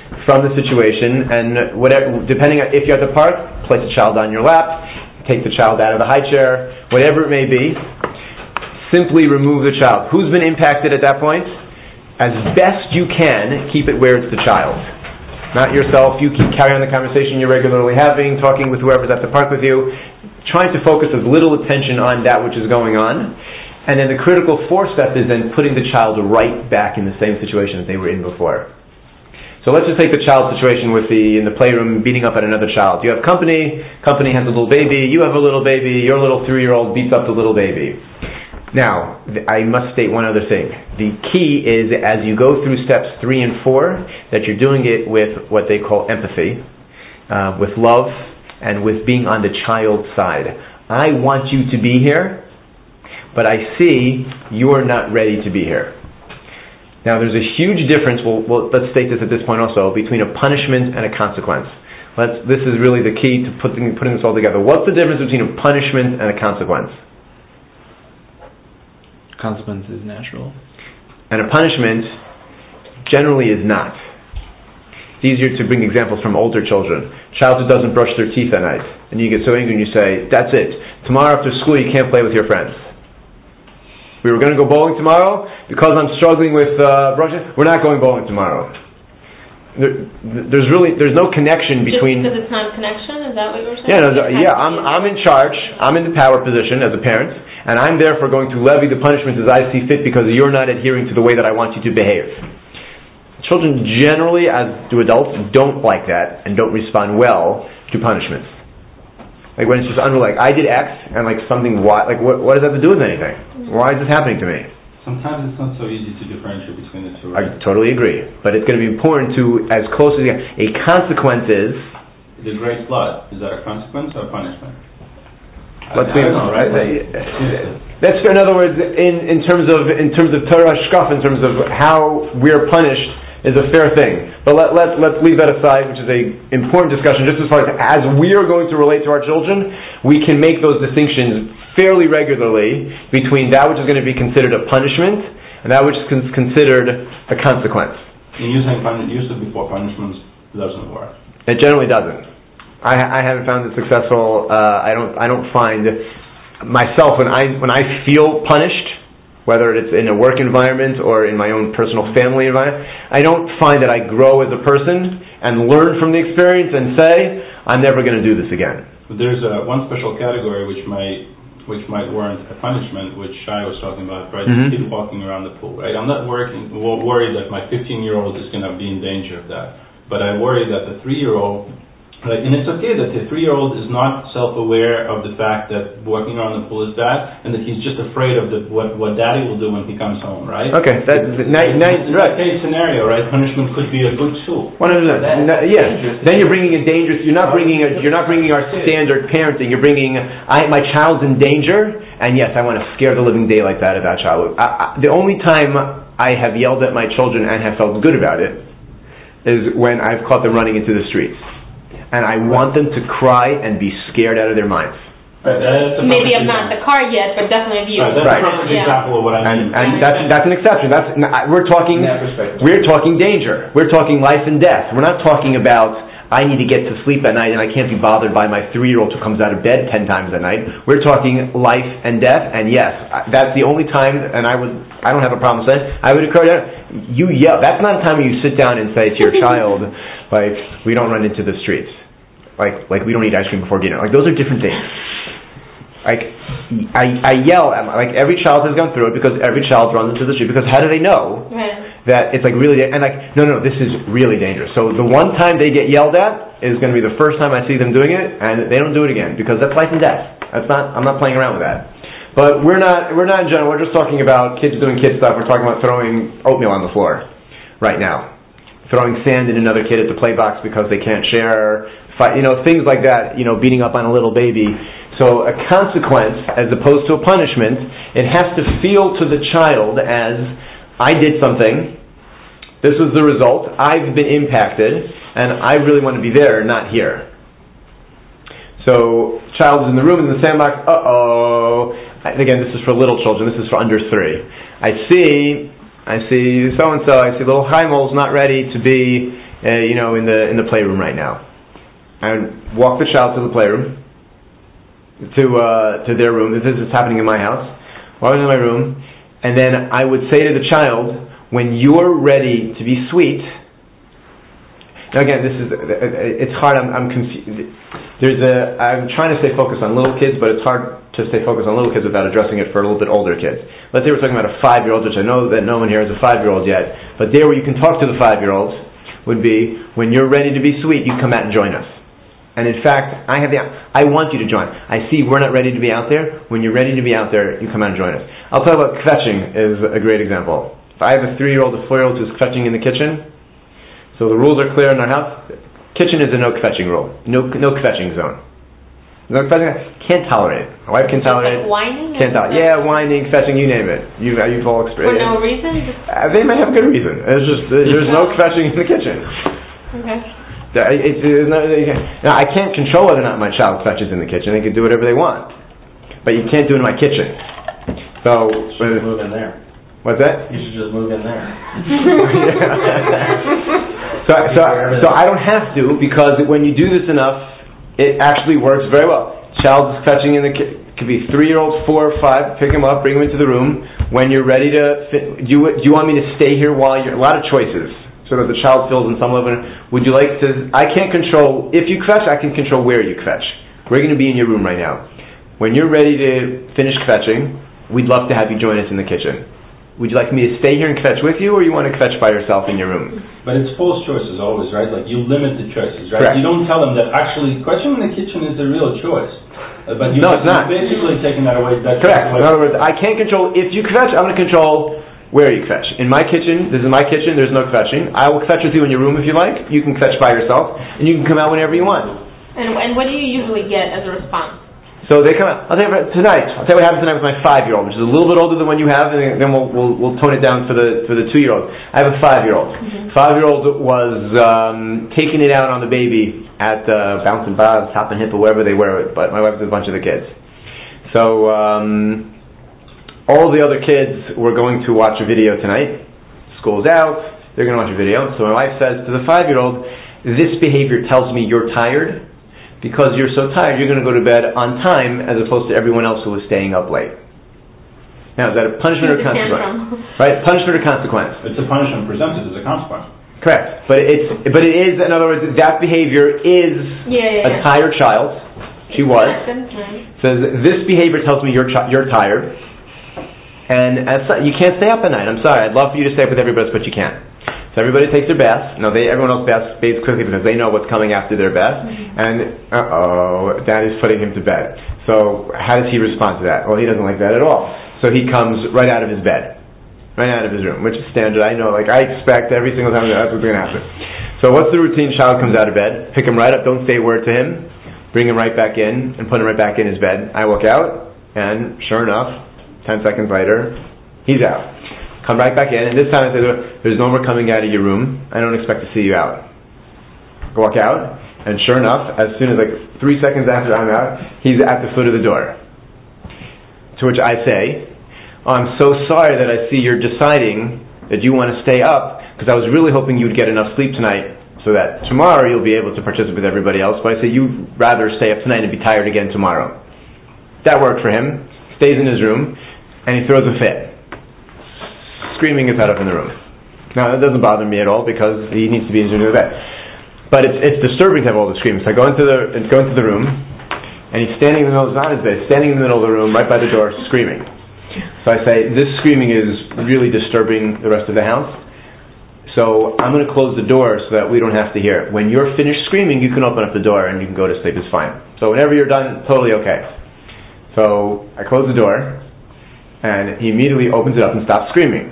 from the situation, and whatever, depending on if you're at the park, place the child on your lap, take the child out of the high chair, whatever it may be, simply remove the child. Who's been impacted at that point? As best you can, keep it where it's the child. Not yourself. You keep carrying on the conversation you're regularly having, talking with whoever's at the park with you, trying to focus as little attention on that which is going on. And then the critical fourth step is then putting the child right back in the same situation that they were in before. So let's just take the child situation with in the playroom beating up at another child. You have company has a little baby, you have a little baby, your little 3-year-old beats up the little baby. Now, I must state one other thing. The key is, as you go through steps 3 and 4, that you're doing it with what they call empathy, with love, and with being on the child's side. I want you to be here, but I see you're not ready to be here. Now, there's a huge difference, let's state this at this point also, between a punishment and a consequence. This is really the key to putting this all together. What's the difference between a punishment and a consequence? Consequence is natural. And a punishment generally is not. It's easier to bring examples from older children. Child who doesn't brush their teeth at night. And you get so angry and you say, that's it. Tomorrow after school you can't play with your friends. We were going to go bowling tomorrow. Because I'm struggling with brushing, we're not going bowling tomorrow. There's no connection between... Just because it's not a connection? Is that what you were saying? Yeah, I'm in charge. I'm in the power position as a parent. And I'm therefore going to levy the punishment as I see fit because you're not adhering to the way that I want you to behave. Children generally, as do adults, don't like that and don't respond well to punishments. Like when it's just unrelated. I did X and something Y. What does that have to do with anything? Why is this happening to me? Sometimes it's not so easy to differentiate between the two. Right? I totally agree. But it's going to be important to, as close as you can. A consequence is... The great flood. Is that a consequence or a punishment? Let's see. Right? That's in other words, in terms of Torah shkaf, in terms of how we're punished, is a fair thing. But let's leave that aside, which is a important discussion. Just as far as we are going to relate to our children, we can make those distinctions fairly regularly between that which is going to be considered a punishment and that which is considered a consequence. And used it before punishments doesn't work. It generally doesn't. I haven't found it successful. I don't find myself when I feel punished, whether it's in a work environment or in my own personal family environment, I don't find that I grow as a person and learn from the experience and say I'm never going to do this again. But there's one special category which might warrant a punishment, which Shai was talking about, right? Mm-hmm. Kid walking around the pool, right? I'm not worried that my 15-year-old is going to be in danger of that, but I worry that the 3-year-old. Right, and it's okay that the 3-year-old is not self-aware of the fact that walking around the pool is bad, and that he's just afraid of what daddy will do when he comes home, right? Okay, in that case scenario, right, punishment could be a good tool. 100%. Yes. Then you're bringing in dangerous. You're not bringing our standard parenting. You're bringing my child's in danger, and yes, I want to scare the living daylights out of that child. The only time I have yelled at my children and have felt good about it is when I've caught them running into the streets. And I want them to cry and be scared out of their minds. Maybe I'm not the car yet, but definitely of you. Right, that's a perfect example of what I mean. And that's an exception. We're talking danger. We're talking life and death. We're not talking about I need to get to sleep at night and I can't be bothered by my 3-year-old who comes out of bed 10 times a night. We're talking life and death. And yes, that's the only time. And I don't have a problem saying I would encourage you yell. That's not a time when you sit down and say to your child, we don't run into the streets. Like we don't eat ice cream before dinner. Those are different things. I yell at every child has gone through it because every child runs into the street because how do they know that it's really and no, this is really dangerous. So the one time they get yelled at is going to be the first time I see them doing it, and they don't do it again because that's life and death. I'm not playing around with that. But we're not in general. We're just talking about kids doing kid stuff. We're talking about throwing oatmeal on the floor right now, throwing sand in another kid at the play box because they can't share. Things like that. Beating up on a little baby. So a consequence, as opposed to a punishment, it has to feel to the child as I did something. This was the result. I've been impacted, and I really want to be there, not here. So, child is in the room in the sandbox. Again, this is for little children. This is for under 3. I see so and so. I see little Chaimol's not ready to be in the playroom right now. I would walk the child to the playroom, to their room. This is happening in my house. Walk into my room, and then I would say to the child, when you're ready to be sweet. Now again, it's hard. I'm confused. I'm trying to stay focused on little kids, but it's hard to stay focused on little kids without addressing it for a little bit older kids. Let's say we're talking about a 5-year-old, which I know that no one here is a 5-year-old yet, but there where you can talk to the 5-year-olds would be, when you're ready to be sweet, you come out and join us. And in fact, I want you to join. I see we're not ready to be out there. When you're ready to be out there, you come out and join us. I'll talk about kvetching is a great example. If I have a 3-year-old, a 4-year-old who's kvetching in the kitchen, so the rules are clear in our house. Kitchen is a no kvetching rule. No kvetching zone. No kvetching. Can't tolerate it. My wife can tolerate it. Like whining? Can't tolerate it. Yeah, whining, kvetching, you name it. You've all experienced. For no reason? They might have a good reason. It's just there's no kvetching in the kitchen. Okay. Now, I can't control whether or not my child kvetches in the kitchen. They can do whatever they want, but you can't do it in my kitchen. So you should move in there. What's that? You should just move in there. So I don't have to, because when you do this enough, it actually works very well. Child is kvetching in the kitchen. Could be 3-year-olds, 4 or 5. Pick them up, bring them into the room. When you're ready to, do you want me to stay here while you're? A lot of choices. So that the child feels in some level. Would you like to? I can't control if you kvetch. I can control where you kvetch. We're going to be in your room right now. When you're ready to finish kvetching, we'd love to have you join us in the kitchen. Would you like me to stay here and kvetch with you, or you want to kvetch by yourself in your room? But it's false choices always, right? Like you limit the choices, right? Correct. You don't tell them that actually kvetching in the kitchen is the real choice. But No, it's not. Basically taking that away. Correct. In other words, I can't control if you kvetch. I'm going to control where you kvetch. In my kitchen, this is my kitchen, there's no kvetching. I will kvetch with you in your room if you like. You can kvetch by yourself, and you can come out whenever you want. And what do you usually get as a response? So they come out. I'll tell you what happened tonight with my 5-year-old, which is a little bit older than one you have, and then we'll tone it down for the 2-year-old. I have a 5-year-old. Mm-hmm. 5-year-old was taking it out on the baby at Bouncing Bob, Top and Hip, or wherever they were, but my wife was with a bunch of the kids. So all the other kids were going to watch a video tonight. School's out, they're going to watch a video. So my wife says to the 5-year-old, this behavior tells me you're tired. Because you're so tired, you're going to go to bed on time as opposed to everyone else who was staying up late. Now, is that a punishment or consequence? Right? Punishment or consequence? It's a punishment presented as a consequence. Correct. But it is, in other words, that behavior is a tired child. She was. Says, this behavior tells me you're tired. And you can't stay up at night. I'm sorry. I'd love for you to stay up with everybody else, but you can't. So everybody takes their bath. No, everyone else bathes quickly because they know what's coming after their bath. And, Daddy's putting him to bed. So how does he respond to that? Well, he doesn't like that at all. So he comes right out of his bed. Right out of his room, which is standard. I know, I expect every single time that's what's going to happen. So what's the routine? Child comes out of bed. Pick him right up. Don't say a word to him. Bring him right back in and put him right back in his bed. I walk out, and sure enough, 10 seconds later, he's out. Come right back in, and this time I say, there's no more coming out of your room. I don't expect to see you out. Walk out, and sure enough, as soon as 3 seconds after I'm out, he's at the foot of the door. To which I say, I'm so sorry that I see you're deciding that you want to stay up, because I was really hoping you would get enough sleep tonight so that tomorrow you'll be able to participate with everybody else, but I say you'd rather stay up tonight and be tired again tomorrow. That worked for him. Stays in his room, and he throws a fit. Screaming his head up in the room. Now, that doesn't bother me at all, because he needs to be in his bed. But it's disturbing to have all the screams. So I go into the room, and he's standing in the middle, not his bed, standing in the middle of the room, right by the door, screaming. So I say, this screaming is really disturbing the rest of the house. So I'm going to close the door so that we don't have to hear it. When you're finished screaming, you can open up the door and you can go to sleep. It's fine. So whenever you're done, totally okay. So I close the door, and he immediately opens it up and stops screaming.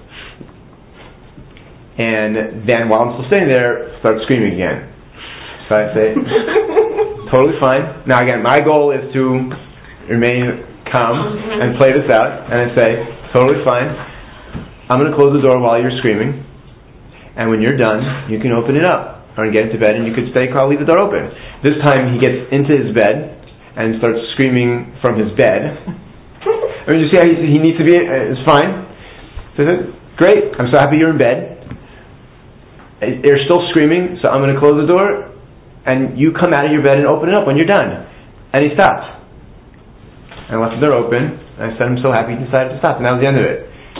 And then while I'm still sitting there, starts screaming again. So I say, totally fine. Now again, my goal is to remain calm and play this out. And I say, totally fine. I'm going to close the door while you're screaming. And when you're done, you can open it up. Or get into bed and you could stay calm, leave the door open. This time he gets into his bed and starts screaming from his bed. I mean, you see how he needs to be, it's fine. So I said, great, I'm so happy you're in bed. they're still screaming, so I'm going to close the door, and you come out of your bed and open it up when you're done. And he stopped. I left the door open, and I said, I'm so happy he decided to stop, and that was the end of it.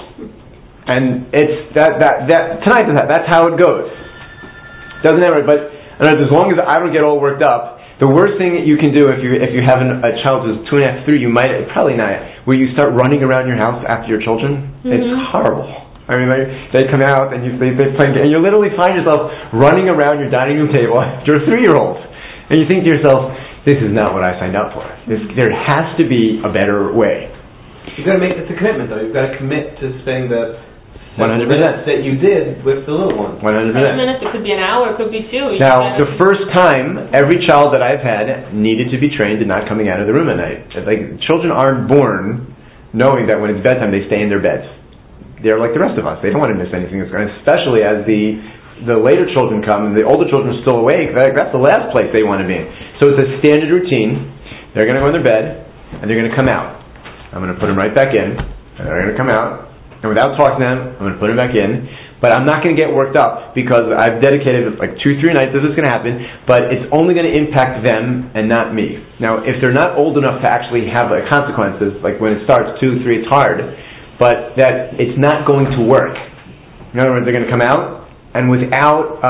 And it's tonight, that's how it goes. Doesn't ever, but as long as I don't get all worked up, the worst thing that you can do if you have a child who's 2.5, 3, you might, probably not, where you start running around your house after your children, it's horrible. I mean, they come out and they play, and you literally find yourself running around your dining room table after a 3-year-old, and you think to yourself, this is not what I signed up for. There has to be a better way. You've got to make this a commitment, though. You've got to commit to spending the 100% that you did with the little one. 100%. 10 minutes, it could be an hour, it could be 2. Now, the first time, every child that I've had needed to be trained in not coming out of the room at night. Like, children aren't born knowing that when it's bedtime, they stay in their beds. They're like the rest of us. They don't want to miss anything, especially as the later children come and the older children are still awake. That's the last place they want to be in. So it's a standard routine. They're going to go in their bed, and they're going to come out. I'm going to put them right back in, and they're going to come out. And without talking to them, I'm going to put them back in. But I'm not going to get worked up because I've dedicated like 2-3 nights this is going to happen, but it's only going to impact them and not me. Now, if they're not old enough to actually have consequences, like when it starts 2-3, it's hard, but that it's not going to work. In other words, they're going to come out, and without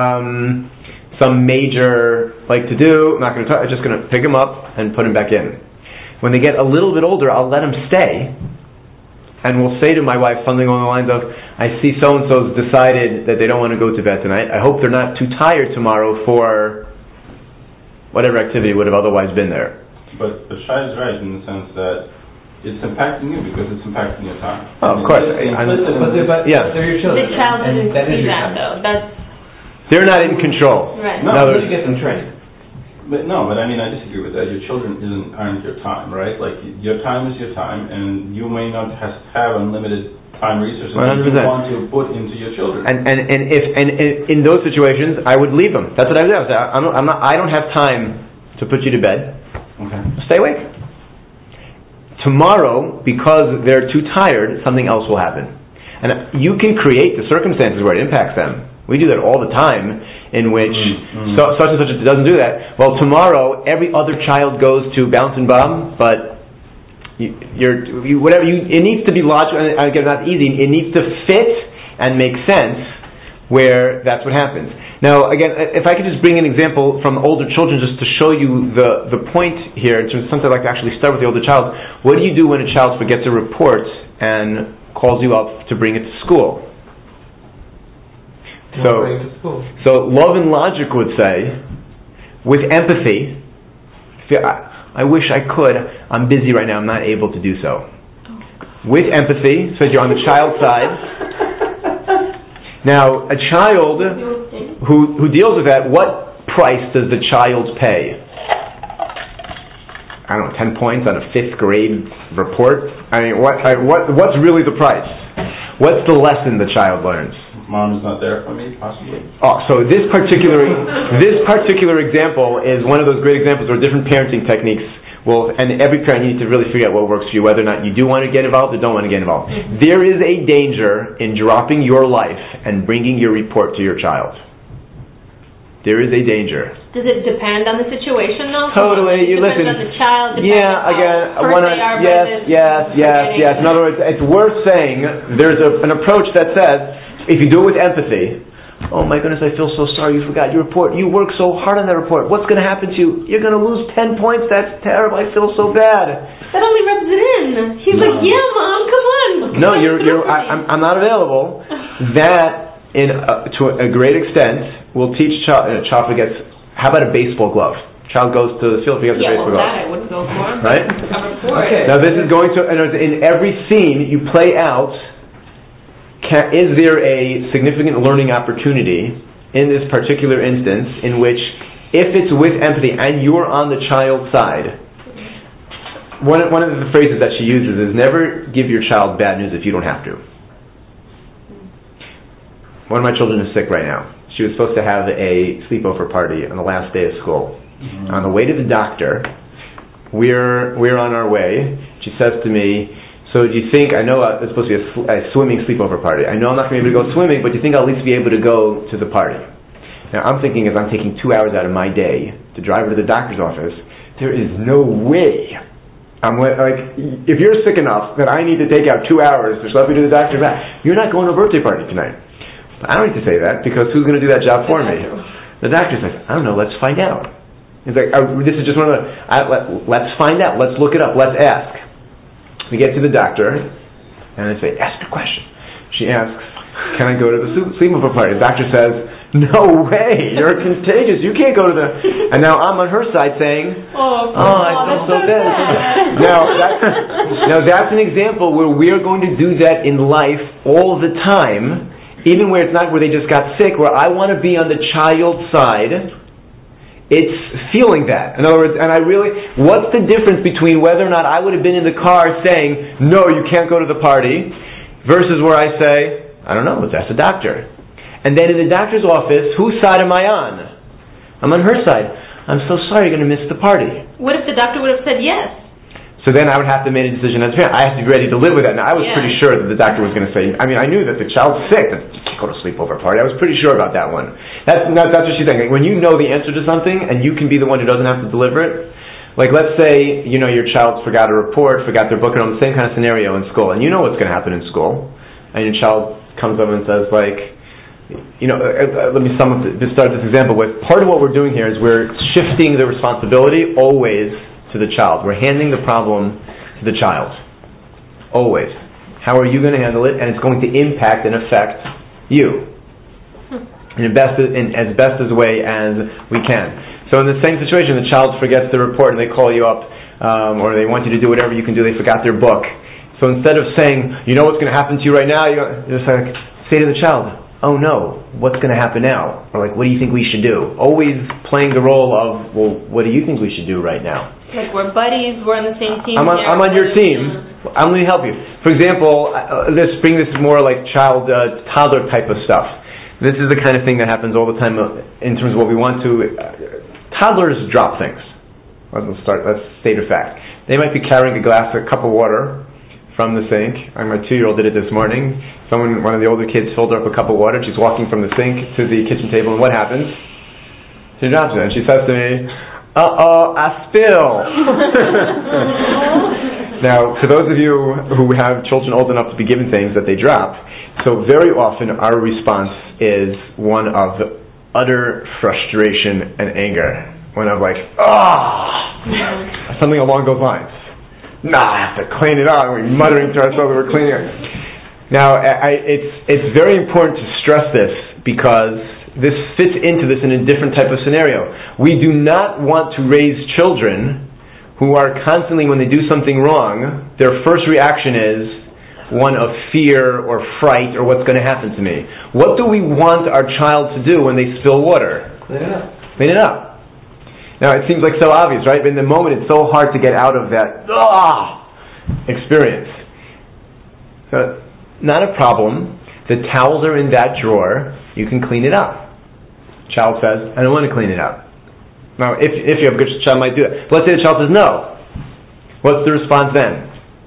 some major to-do, I'm just going to pick them up and put them back in. When they get a little bit older, I'll let them stay. And we'll say to my wife something along the lines of, I see so-and-so's decided that they don't want to go to bed tonight. I hope they're not too tired tomorrow for whatever activity would have otherwise been there. But Shai is right in the sense that it's impacting you because it's impacting your time. Oh, of course. But they're your children. The child didn't see that, though. They're not in control. Right. No, you get them trained. But I mean, I disagree with that. Your children aren't your time, right? Like, your time is your time, and you may not have unlimited time resources that you want to put into your children. And in those situations, I would leave them. That's what I would do. I don't have time to put you to bed. Okay. Stay awake. Tomorrow, because they're too tired, something else will happen. And you can create the circumstances where it impacts them. We do that all the time, in which such and such doesn't do that. Well, tomorrow every other child goes to bounce and bomb, but it needs to be logical. And again, not easy. It needs to fit and make sense where that's what happens. Now, again, if I could just bring an example from older children, just to show you the point here, in terms of something I'd like to actually start with the older child. What do you do when a child forgets a report and calls you up to bring it to school? So love and logic would say, with empathy, I wish I could, I'm busy right now, I'm not able to do so. With empathy, so you're on the child's side. Now, a child who deals with that, what price does the child pay? I don't know, 10 points on a 5th grade report? I mean, what's really the price? What's the lesson the child learns? Mom is not there for me, possibly. Oh, so this particular example is one of those great examples where different parenting techniques and every parent, you need to really figure out what works for you, whether or not you do want to get involved or don't want to get involved. There is a danger in dropping your life and bringing your report to your child. There is a danger. Does it depend on the situation, though? Totally. It depends on the child. Yes. In other words, it's worth saying there's an approach that says, if you do it with empathy, oh my goodness, I feel so sorry you forgot your report. You worked so hard on that report. What's going to happen to you? You're going to lose 10 points. That's terrible. I feel so bad. That only rubs it in. He's like, yeah, Mom, come on. No, I'm not available. That, to a great extent, will teach child forgets. How about a baseball glove? Child goes to the field, forgets a baseball glove. That I wouldn't go for. Right? Okay. Now this is going to, in every scene you play out, is there a significant learning opportunity in this particular instance in which, if it's with empathy and you're on the child's side, one of the phrases that she uses is, never give your child bad news if you don't have to. One of my children is sick right now. She was supposed to have a sleepover party on the last day of school. Mm-hmm. On the way to the doctor, we're on our way. She says to me, so do you think, I know it's supposed to be a swimming sleepover party. I know I'm not going to be able to go swimming, but do you think I'll at least be able to go to the party? Now I'm thinking, as I'm taking 2 hours out of my day to drive her to the doctor's office, there is no way. I'm like, if you're sick enough that I need to take out 2 hours to let me to the doctor's office, you're not going to a birthday party tonight. But I don't need to say that, because who's going to do that job for me? The doctor says, I don't know, let's find out. He's like, this is just one of the, let's find out, let's look it up, let's ask. We get to the doctor, and I say, ask the question. She asks, can I go to the sleepover party? The doctor says, no way, you're contagious, you can't go to the... And now I'm on her side saying, I feel so bad. Now that's an example where we're going to do that in life all the time, even where it's not where they just got sick, where I want to be on the child's side. It's feeling that. In other words, and what's the difference between whether or not I would have been in the car saying, no, you can't go to the party, versus where I say, I don't know, let's ask the doctor. And then in the doctor's office, whose side am I on? I'm on her side. I'm so sorry you're going to miss the party. What if the doctor would have said yes? So then I would have to make a decision as a parent. I have to be ready to live with that. Now, I was pretty sure that the doctor was going to say, I mean, I knew that the child's sick, that you can't go to a sleepover party. I was pretty sure about that one. That's what she's saying. Like, when you know the answer to something, and you can be the one who doesn't have to deliver it, like let's say, your child forgot a report, forgot their book, and on the same kind of scenario in school, and you know what's going to happen in school, and your child comes up and says, like, let me start this example with, part of what we're doing here is we're shifting the responsibility always to the child. We're handing the problem to the child. Always. How are you going to handle it? And it's going to impact and affect you in as best as way as we can. So in the same situation, the child forgets the report and they call you up, or they want you to do whatever you can do, they forgot their book. So instead of saying, you know what's going to happen to you right now, you just say to the child, oh no, what's going to happen now? Or like, what do you think we should do? Always playing the role of, well, what do you think we should do right now? Like we're buddies, we're on the same team. I'm on your team. I'm going to help you. For example, bring this more like toddler type of stuff. This is the kind of thing that happens all the time in terms of what we want to. Toddlers drop things. Let's state a fact. They might be carrying a cup of water from the sink. My 2-year-old did it this morning. One of the older kids filled her up a cup of water. She's walking from the sink to the kitchen table, and what happens? She drops it, and she says to me, uh-oh, I spill. Now, for those of you who have children old enough to be given things that they drop, so very often our response is one of utter frustration and anger. One of like, something along those lines. I have to clean it up. We're muttering to ourselves that we're cleaning it. Now, it's very important to stress this because this fits into this in a different type of scenario. We do not want to raise children who are constantly, when they do something wrong, their first reaction is one of fear or fright or what's going to happen to me. What do we want our child to do when they spill water? Clean it up. Clean it up. Now, it seems like so obvious, right? But in the moment, it's so hard to get out of that experience. So, not a problem. The towels are in that drawer. You can clean it up. Child says, I don't want to clean it up. Now, if you have a good child, might do that. But let's say the child says no. What's the response then?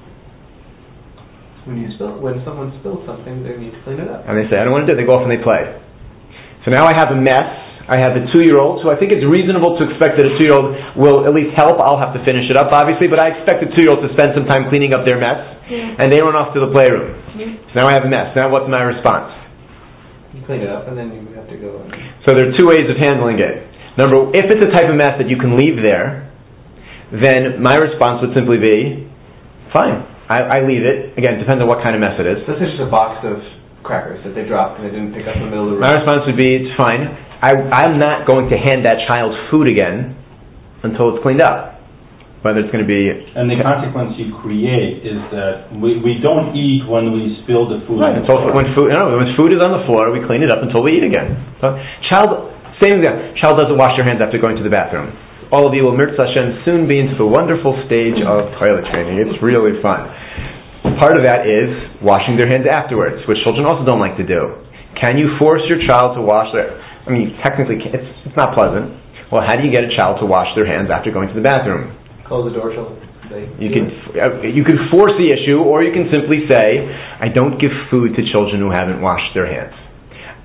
When someone spills something, they need to clean it up. And they say, I don't want to do it. They go off and they play. So now I have a mess. I have a 2-year-old, so I think it's reasonable to expect that a 2-year-old will at least help. I'll have to finish it up, obviously, but I expect a 2-year-old to spend some time cleaning up their mess, and they run off to the playroom. So now I have a mess. Now what's my response? You clean it up, and then you have to go. So there are two ways of handling it. If it's a type of mess that you can leave there, then my response would simply be, fine, I leave it. Again, it depends on what kind of mess it is. This is just a box of crackers that they dropped and they didn't pick up in the middle of the room. My response would be, it's fine. I'm not going to hand that child food again until it's cleaned up. Whether it's going to be... And the consequence you create is that we don't eat when we spill the food. Right. When food is on the floor, we clean it up until we eat again. So, same example. Child doesn't wash their hands after going to the bathroom. All of you will, Mirtz Hashem, soon be into the wonderful stage of toilet training. It's really fun. Part of that is washing their hands afterwards, which children also don't like to do. Can you force your child to wash their... technically, it's not pleasant. Well, how do you get a child to wash their hands after going to the bathroom? Close the door till you can force the issue, or you can simply say, I don't give food to children who haven't washed their hands.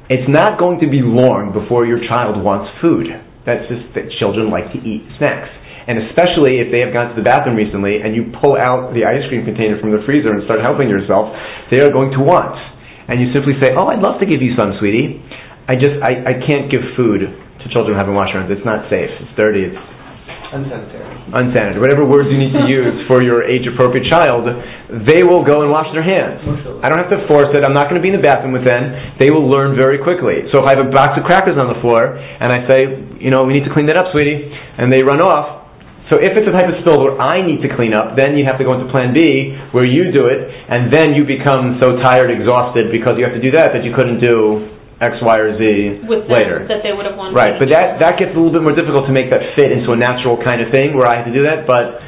It's not going to be long before your child wants food. That's just that children like to eat snacks. And especially if they have gone to the bathroom recently and you pull out the ice cream container from the freezer and start helping yourself, they are going to want. And you simply say, I'd love to give you some, sweetie. I can't give food to children who haven't washed their hands. It's not safe. It's dirty. It's unsanitary. Whatever words you need to use for your age-appropriate child, they will go and wash their hands. I don't have to force it. I'm not going to be in the bathroom with them. They will learn very quickly. So if I have a box of crackers on the floor and I say, we need to clean that up, sweetie, and they run off. So if it's a type of spill where I need to clean up, then you have to go into plan B where you do it, and then you become so tired, exhausted because you have to do that you couldn't do X, Y, or Z with later. That they would have wanted. Right, but that gets a little bit more difficult to make that fit into a natural kind of thing where I have to do that, but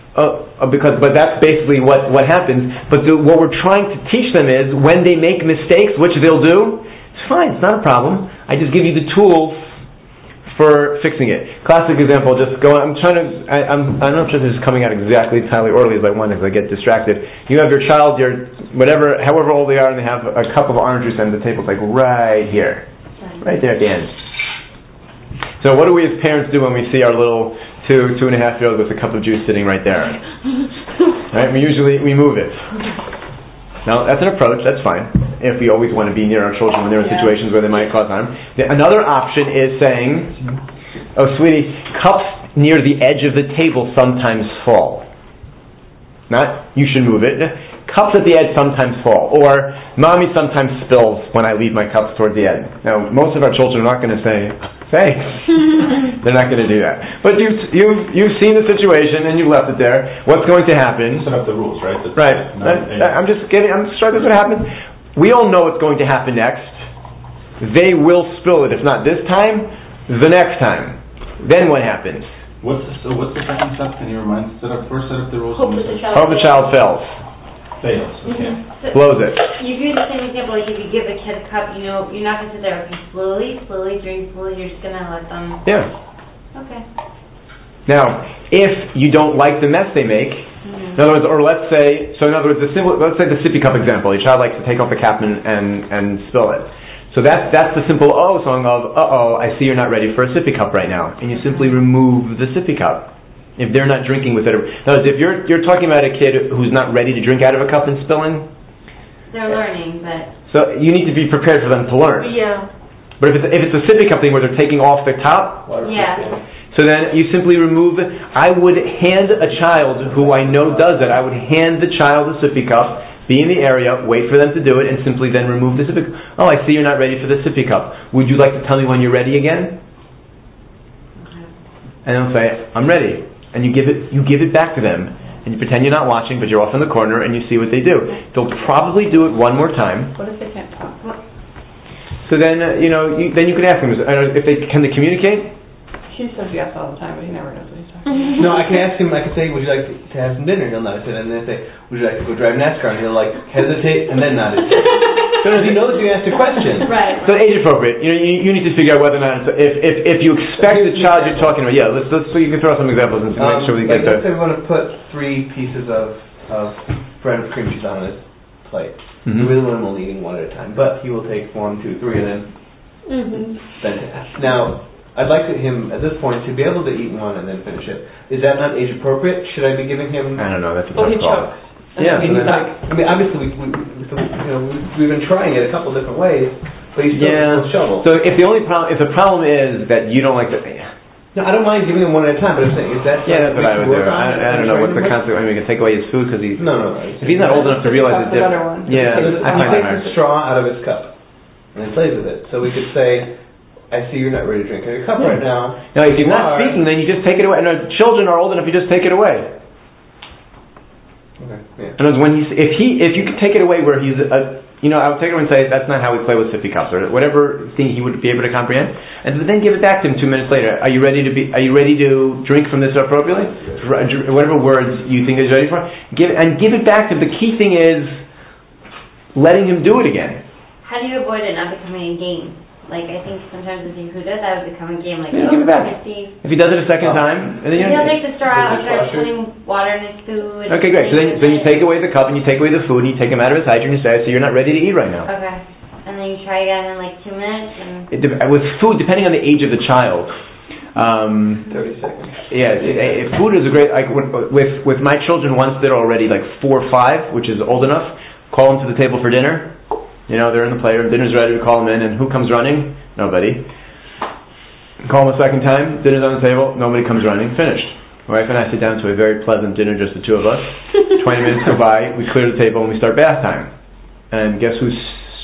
that's basically what happens. But what we're trying to teach them is when they make mistakes, which they'll do, it's fine, it's not a problem. I just give you the tools for fixing it. Classic example, I'm not sure this is coming out exactly entirely orderly as I want because I get distracted. You have your child, however old they are, and they have a cup of orange juice and the table's like right here. Right there at the end. So what do we as parents do when we see our little 2.5-year-old with a cup of juice sitting right there? Right? We move it. Now, that's an approach, that's fine, if we always want to be near our children when they're in situations where they might cause harm. Another option is saying, sweetie, cups near the edge of the table sometimes fall. Not, you should move it. Cups at the edge sometimes fall. Or, mommy sometimes spills when I leave my cups toward the end. Now, most of our children are not going to say, thanks. They're not going to do that. But you've seen the situation and you've left it there. What's going to happen? Set up the rules, right? Right. I'm sure that's what happens. We all know what's going to happen next. They will spill it. If not this time, the next time. Then what happens? What's the second step? Can you remind? Set up the rules. Hope the child fails. Fails. Okay. So blows it. You do the same example, like if you give a kid a cup, you're not going to sit there. Okay, slowly drink, you're just going to let them... Yeah. Okay. Now, if you don't like the mess they make, in other words, let's say the sippy cup example. Your child likes to take off the cap and spill it. So that's the simple song of, I see you're not ready for a sippy cup right now. And you simply remove the sippy cup. If they're not drinking with it. In other words, if you're talking about a kid who's not ready to drink out of a cup and spilling, they're learning, but... So you need to be prepared for them to learn. Yeah. But if it's a sippy cup thing where they're taking off the top, so then you simply remove it. I would hand a child who I know does that, I would hand the child a sippy cup, be in the area, wait for them to do it, and simply then remove the sippy cup. I see you're not ready for the sippy cup. Would you like to tell me when you're ready again? And they'll say, I'm ready. And you give it back to them, and you pretend you're not watching, but you're off in the corner, and you see what they do. They'll probably do it one more time. What if they can't talk? So then, then you could ask them, can they communicate? She says yes all the time, but he never knows what he's talking about. No, I can ask him. I can say, "Would you like to have some dinner?" He'll nod his head, and then I say, "Would you like to go drive NASCAR?" And he'll hesitate, and then nod his head. Because he knows you asked a question. Right. So age appropriate. You need to figure out whether or not if you expect the child you're talking about. Yeah, let's so you can throw out some examples and make sure we get let's say we want to put 3 pieces of bread with cream cheese on his plate. We really want him only eating one at a time, but he will take 1, 2, 3, and then now. I'd like him, at this point, to be able to eat one and then finish it. Is that not age appropriate? Should I be giving him... I don't know, that's a tough call. Yeah. Obviously, we've been trying it a couple different ways, but he's still shovel. So if the problem is that you don't like to... No, I don't mind giving him one at a time, but I'm saying, is that... Yeah, that's what I would do. I don't know what's the concept. I mean, we can take away his food because he's... No. If he's not old enough to realize it's different... Yeah, I find that hard. He takes a straw out of his cup, and he plays with it. So we could say... I see you're not ready to drink out of your cup right now. Now, if you're not speaking, then you just take it away. And children are old enough, you just take it away. Okay. Yeah. And if you could take it away where he's I would take him and say that's not how we play with sippy cups or whatever thing he would be able to comprehend, and then give it back to him 2 minutes later. Are you ready to drink from this appropriately? Whatever words you think he's ready for, give it back to him. The key thing is letting him do it again. How do you avoid it not becoming a game? Like, I think sometimes with who does that would become a game. Like, give it back. If he does it a second time, and then he'll take the straw out and start putting water in his food. Okay, great. So then you take away the cup and you take away the food and you take him out of his hydrant and you say, so you're not ready to eat right now. Okay. And then then you try again in like 2 minutes. And with food, depending on the age of the child. 30 seconds. Yeah, food is a great. Like with my children, once they're already like 4 or 5, which is old enough, call them to the table for dinner. They're in the playroom, dinner's ready, we call them in, and who comes running? Nobody. Call them a second time, dinner's on the table, nobody comes running, finished. My wife and I sit down to a very pleasant dinner, just the two of us. 20 minutes go by, we clear the table, and we start bath time. And guess who's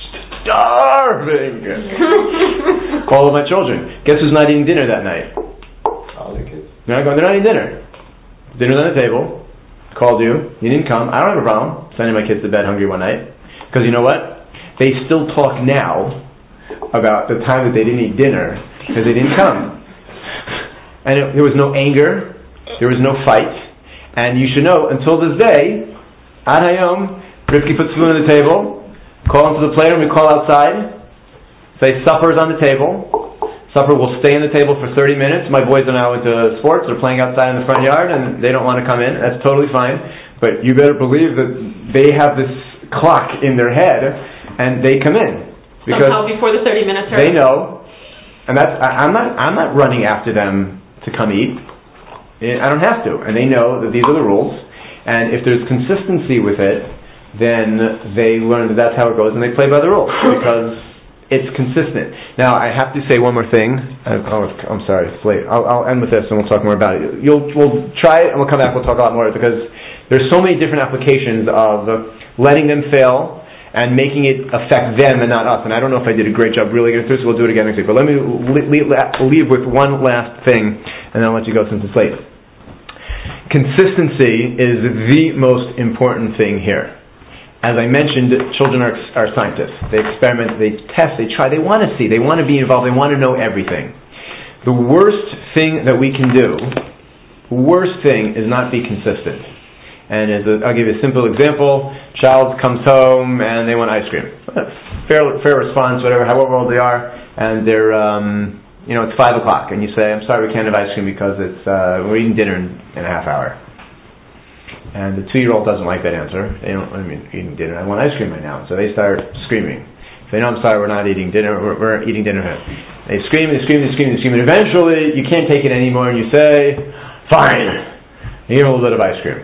starving? All of my children. Guess who's not eating dinner that night? All the kids. They're not eating dinner. Dinner's on the table. Called you. You didn't come. I don't have a problem sending my kids to bed hungry one night. Because you know what? They still talk now about the time that they didn't eat dinner because they didn't come. And there was no anger. There was no fight. And you should know, until this day, Ad Hayom, Rivki puts food on the table, call into the playroom, we call outside, say supper's on the table. Supper will stay on the table for 30 minutes. My boys are now into sports, they're playing outside in the front yard, and they don't want to come in. That's totally fine. But you better believe that they have this clock in their head, and they come in. Because somehow before the 30 minutes are... They know, and I'm not running after them to come eat. I don't have to. And they know that these are the rules, and if there's consistency with it, then they learn that that's how it goes, and they play by the rules, because it's consistent. Now, I have to say one more thing. I'm sorry, it's late. I'll end with this, and we'll talk more about it. We'll try it, and we'll come back, we'll talk a lot more, because there's so many different applications of letting them fail and making it affect them and not us. And I don't know if I did a great job really getting through, so we'll do it again next week. But let me leave with one last thing, and then I'll let you go since it's late. Consistency is the most important thing here. As I mentioned, children are scientists. They experiment, they test, they try, they want to see, they want to be involved, they want to know everything. The worst thing that we can do, is not be consistent. And I'll give you a simple example. Child comes home and they want ice cream. Fair response, however old they are, and they're, it's 5 o'clock, and you say, "I'm sorry, we can't have ice cream because we're eating dinner in a half hour." And the 2-year-old doesn't like that answer. Eating dinner. I want ice cream right now. So they start screaming. Say, "No, I'm sorry, we're not eating dinner. We're eating dinner." They scream, and eventually you can't take it anymore, and you say, "Fine, give them a little bit of ice cream."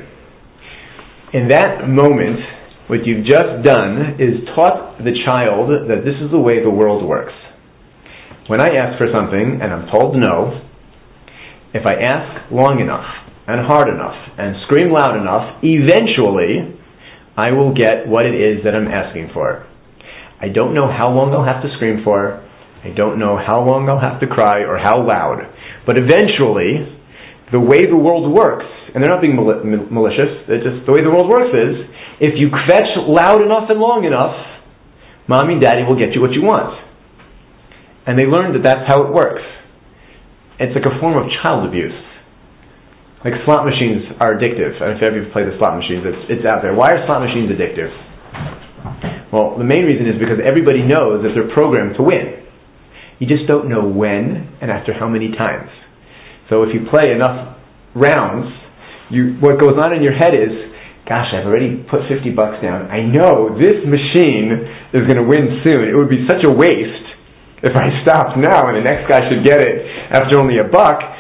In that moment, what you've just done is taught the child that this is the way the world works. When I ask for something and I'm told no, if I ask long enough and hard enough and scream loud enough, eventually I will get what it is that I'm asking for. I don't know how long I'll have to scream for. I don't know how long I'll have to cry or how loud. But eventually, the way the world works, and they're not being malicious, it's just the way the world works is, if you fetch loud enough and long enough, Mommy and Daddy will get you what you want. And they learned that that's how it works. It's like a form of child abuse. Like slot machines are addictive. I don't know if you've played the slot machines, it's out there. Why are slot machines addictive? Well, the main reason is because everybody knows that they're programmed to win. You just don't know when and after how many times. So if you play enough rounds, what goes on in your head is, gosh, I've already put $50 down. I know this machine is going to win soon. It would be such a waste if I stopped now and the next guy should get it after only $1.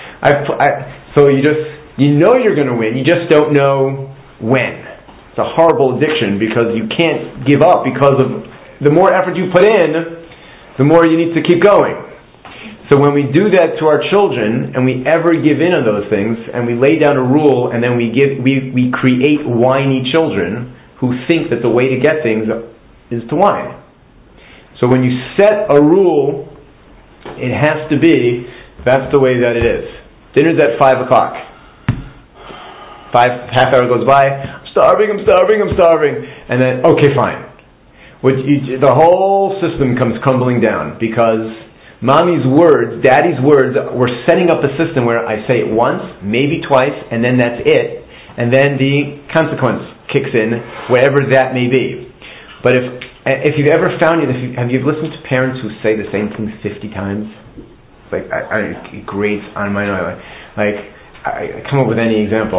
So you know you're going to win. You just don't know when. It's a horrible addiction because you can't give up, because of the more effort you put in, the more you need to keep going. So when we do that to our children, and we ever give in on those things, and we lay down a rule, and then we create whiny children who think that the way to get things is to whine. So when you set a rule, it has to be, that's the way that it is. Dinner's at 5 o'clock. Half hour goes by, I'm starving, and then, okay, fine. The whole system comes crumbling down, because Mommy's words, Daddy's words, we're setting up a system where I say it once, maybe twice, and then that's it, and then the consequence kicks in, whatever that may be. But if you've ever found it, have you listened to parents who say the same thing 50 times? Like, it grates on my nerve. Like, I come up with any example. Like,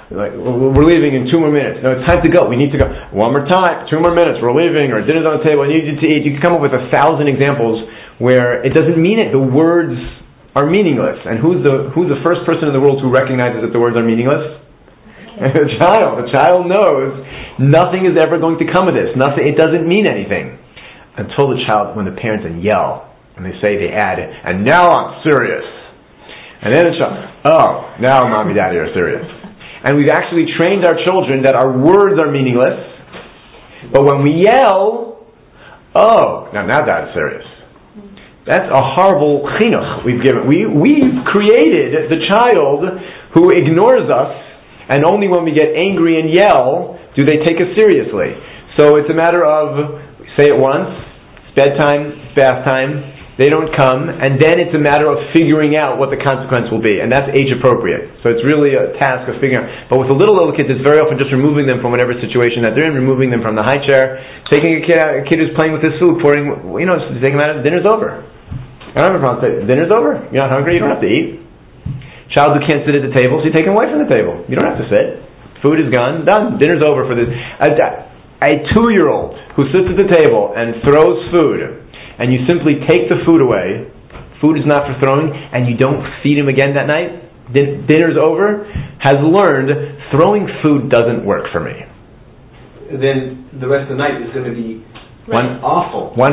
Like, we're leaving in 2 more minutes. No, it's time to go. We need to go. 1 more time. 2 more minutes. We're leaving. Or dinner's on the table. I need you to eat. You can come up with 1,000 examples where it doesn't mean it. The words are meaningless. And who's the first person in the world who recognizes that the words are meaningless? The child. The child knows nothing is ever going to come of this. Nothing. It doesn't mean anything until the child, when the parents yell and they add, and now I'm serious. And then the child, oh, now mommy, daddy are serious. And we've actually trained our children that our words are meaningless, but when we yell, oh, now dad's serious. That's a horrible chinuch we've given. We've created the child who ignores us, and only when we get angry and yell do they take us seriously. So it's a matter of, say it once, it's bedtime, it's bath time, they don't come, and then it's a matter of figuring out what the consequence will be, and that's age appropriate. So it's really a task of figuring out. But with the little kids, it's very often just removing them from whatever situation that they're in, removing them from the high chair, taking a kid who's playing with his food, pouring, take him out, dinner's over. I don't have a problem with it. Dinner's over. You're not hungry, you don't have to eat. Child who can't sit at the table, so you take him away from the table. You don't have to sit. Food is gone, done. Dinner's over for this. A 2-year-old who sits at the table and throws food, and you simply take the food away, food is not for throwing, and you don't feed him again that night, dinner's over, has learned throwing food doesn't work for me. Then the rest of the night is going to be awful. 100%.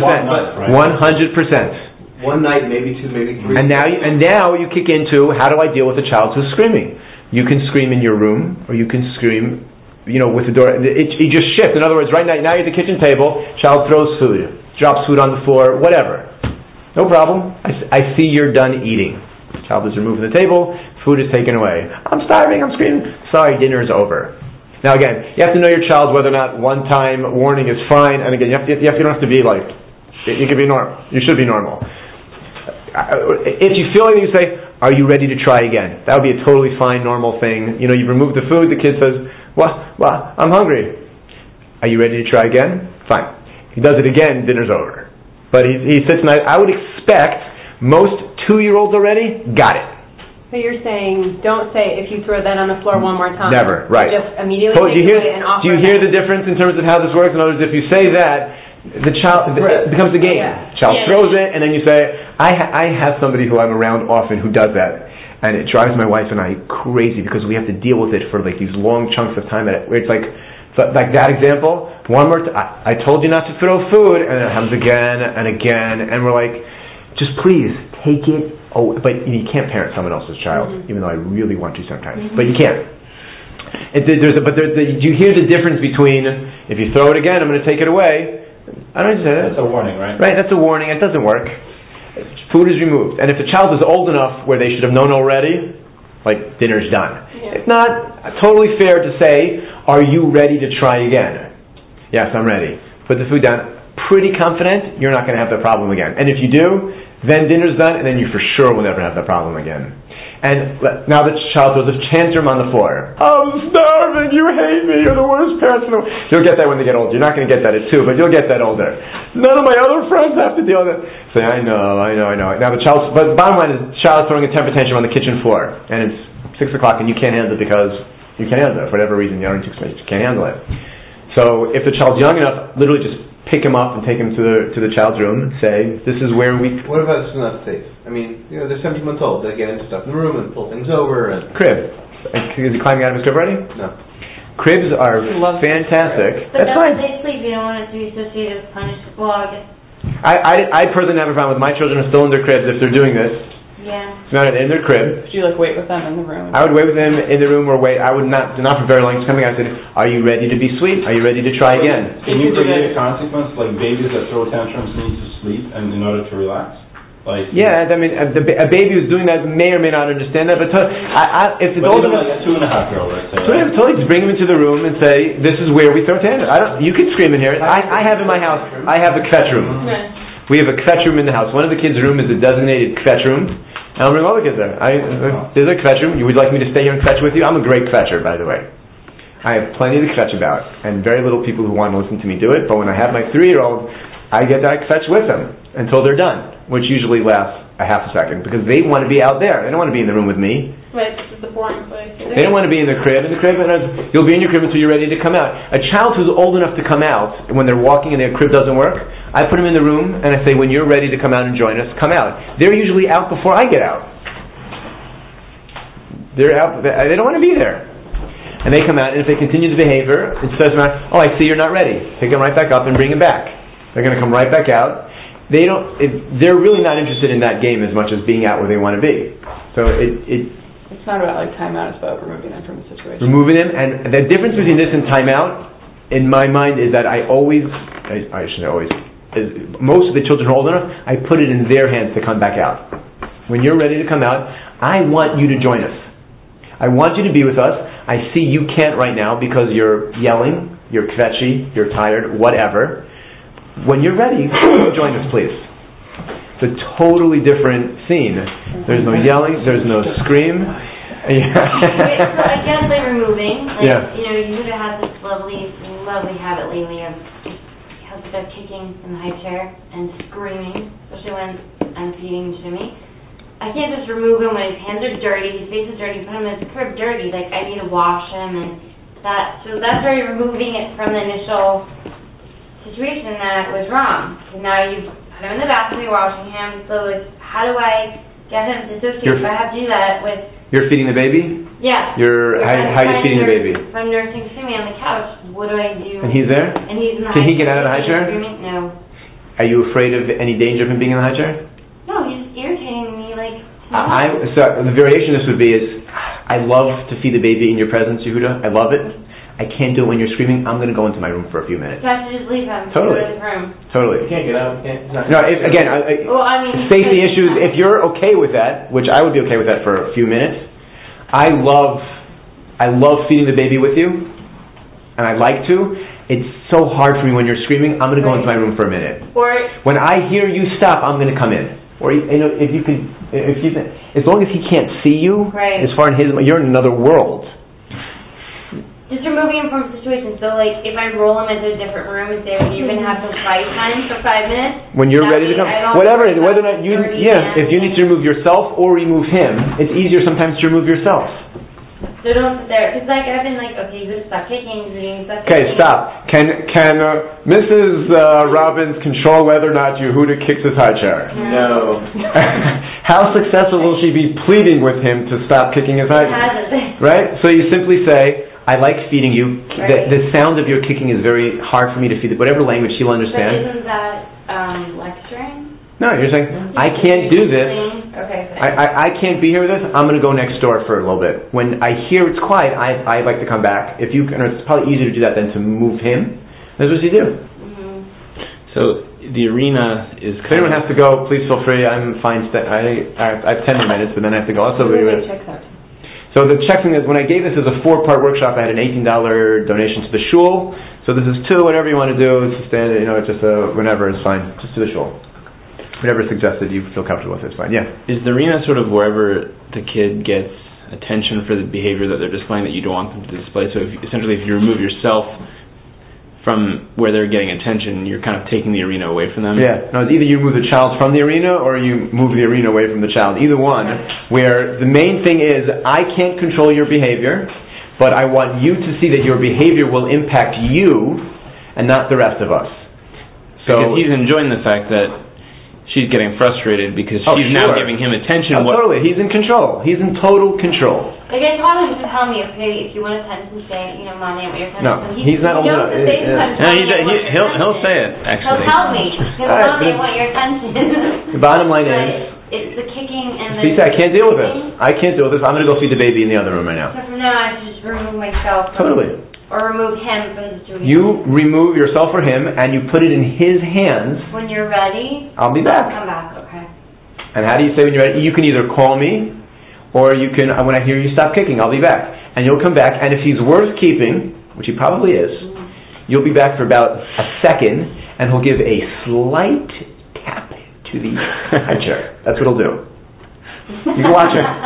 100%. One night, maybe 2, maybe 3. And now you kick into, how do I deal with a child who's screaming? You can scream in your room, or you can scream, with the door. You just shift. In other words, right now you're at the kitchen table, child throws food, drops food on the floor, whatever. No problem. I see you're done eating. Child is removed from the table, food is taken away. I'm starving, I'm screaming. Sorry, dinner is over. Now again, you have to know your child whether or not one-time warning is fine, and again, you don't have to be like, you can be normal. You should be normal. If you feel like you say, are you ready to try again? That would be a totally fine, normal thing. You've removed the food, the kid says, well, I'm hungry. Are you ready to try again? Fine. He does it again, dinner's over. But he sits and I would expect most 2-year-olds already got it. So you're saying, don't say if you throw that on the floor one more time. Never, right. Just immediately Do you hear it. the difference in terms of how this works? In other words, if you say that, the child, it becomes a game. Yeah. Child throws it, and then you say, I have somebody who I'm around often who does that. And it drives my wife and I crazy because we have to deal with it for like these long chunks of time where it's like that example, one more I told you not to throw food, and it happens again and again, and we're like, just please take it. Oh, but you can't parent someone else's child, even though I really want to sometimes. But you can't. You hear the difference between if you throw it again, I'm going to take it away. I don't understand. That's a warning, right? Right, that's a warning. It doesn't work. Food is removed, and if the child is old enough where they should have known already, like dinner's done. Yeah. It's not totally fair to say, are you ready to try again? Yes, I'm ready. Put the food down. Pretty confident you're not going to have that problem again. And if you do, then dinner's done, and then you for sure will never have that problem again. And now the child throws a tantrum on the floor. I'm starving, you hate me, you're the worst parents in the world. You'll get that when they get older. You're not going to get that at 2, but you'll get that older. None of my other friends have to deal with it. Say, I know. Now but the bottom line is the child's throwing a temper tantrum on the kitchen floor, and it's 6 o'clock and you can't handle it because you can't handle it. For whatever reason, you can't handle it. So if the child's young enough, literally just pick him up and take him to the child's room and say, this is where we... What about it's not safe? I mean, they're 17 months old. They get into stuff in the room and pull things over. And Crib. Is he climbing out of his crib already? No. Cribs are fantastic. But that's when fine. they sleep, you don't want it to be associated with punishment. Well, I guess... I personally have a problem with my children are still in their cribs if they're doing this. Yeah. It's not in their crib. Would you wait with them in the room? I would wait with them in the room or wait. I would not for very long. Just coming out and saying, are you ready to be sweet? Are you ready to try again? Can you create a consequence like babies that throw tantrums need to sleep and in order to relax? Yeah, I mean, a baby who's doing that may or may not understand that, but if it's old enough, like a 2.5-year-old, let's say. Totally, just bring him into the room and say, "This is where we throw tantrums." You can scream in here. I have in my house. I have a kvetch room. We have a kvetch room in the house. One of the kids' room is a designated kvetch room. And I'll bring all the kids there. There's a kvetch room. You would like me to stay here and kvetch with you? I'm a great kvetcher, by the way. I have plenty to kvetch about, and very little people who want to listen to me do it. But when I have my 3-year-old, I get that kvetch with them until they're done, which usually lasts a half a second, because they want to be out there. They don't want to be in the room with me. Right, this is the boring place. They don't want to be in the crib. You'll be in your crib until you're ready to come out. A child who's old enough to come out, when they're walking and their crib doesn't work, I put them in the room and I say, when you're ready to come out and join us, come out. They're usually out before I get out. They're out. They don't want to be there. And they come out, and if they continue the behavior, it says, oh, I see you're not ready. Pick them right back up and bring them back. They're going to come right back out. They're really not interested in that game as much as being out where they want to be. So it's not about like timeout, it's about removing them from the situation. Removing them, and the difference between this and timeout, in my mind, is that I shouldn't always, most of the children are old enough, I put it in their hands to come back out. When you're ready to come out, I want you to join us. I want you to be with us. I see you can't right now because you're yelling, you're kvetchy, you're tired, whatever. When you're ready, join us, please. It's a totally different scene. There's no yelling, there's no scream. So I guess like removing, Yehuda has this lovely habit lately of kicking in the high chair and screaming, especially when I'm feeding Jimmy. I can't just remove him when his hands are dirty, his face is dirty, put him in his crib dirty. Like, I need to wash him, and so that's where you're removing it from the initial situation that was wrong. So now you've put him in the bathroom, you're washing him, so like, how do I get him to dissociate if I have to do that with... You're feeding the baby? Yeah. How are you feeding the baby? If I'm nursing Timmy on the couch, what do I do? And he's there? And he's in the Can he get out of the high chair? No. Are you afraid of any danger of him being in the high chair? No, he's irritating me, like... So the variation of this would be I love to feed the baby in your presence, Yehuda. I love it. I can't do it when you're screaming. I'm going to go into my room for a few minutes. You have to just leave him. Totally. Go to his room. Totally. You can't get out. Safety issues. If you're okay with that, which I would be okay with that for a few minutes. I love feeding the baby with you, and I like to. It's so hard for me when you're screaming. I'm going to go into my room for a minute. Or when I hear you stop, I'm going to come in. Or as long as he can't see you, as far in you're in another world. Just removing him from situations. So, like, if I roll him into a different room and say, you're going to have some quiet time for 5 minutes. When you're ready to come, whatever it is, whether or not if you need to remove yourself or remove him, it's easier sometimes to remove yourself. So don't sit there, because like I've been like, okay, you gotta stop kicking, stop kicking. Okay, stop. Can Mrs. Robbins control whether or not Yehuda kicks his high chair? No. How successful will she be pleading with him to stop kicking his high chair? Right? So you simply say, I like feeding you. Right. The sound of your kicking is very hard for me to feed it. Whatever language she'll understand. But isn't that lecturing? No, you're saying, I can't do this. Okay. I can't be here with this. I'm going to go next door for a little bit. When I hear it's quiet, I like to come back. It's probably easier to do that than to move him. That's what you do. Mm-hmm. So the arena is... If anyone has to go, please feel free. I'm fine. I have 10 more minutes, but then I have to go. Also, so the check thing is, when I gave this as a 4-part workshop, I had an $18 donation to the shul. So this is 2, whatever you want to do. It's just whenever is fine. Just to the shul. Whatever suggested you feel comfortable with, it's fine. Yeah. Is the arena sort of wherever the kid gets attention for the behavior that they're displaying that you don't want them to display? So if you remove yourself from where they're getting attention, you're kind of taking the arena away from them? Yeah. No, it's either you move the child from the arena or you move the arena away from the child. Either one, where the main thing is, I can't control your behavior, but I want you to see that your behavior will impact you and not the rest of us. So because he's enjoying the fact that she's getting frustrated because she's now giving him attention. Totally. He's in control. He's in total control. Like, I taught him to tell me, okay, if you want a sentence, say, Mommy, I want your sentence. No, he's not old enough. He'll say it, actually. He'll tell me. Mommy, I want your sentence. The bottom line is... It's the kicking and the... I can't deal with this. I can't deal with this. I'm going to go feed the baby in the other room right now. So from now, I should just remove myself. Totally. Or remove him from the situation. You remove yourself or him, and you put it in his hands. When you're ready, I'll be back. Come back, okay. And how do you say when you're ready? You can either call me, or you can, when I hear you stop kicking, I'll be back. And you'll come back, and if he's worth keeping, which he probably is, you'll be back for about a second, and he'll give a slight tap to the high chair. That's what he'll do. You can watch it.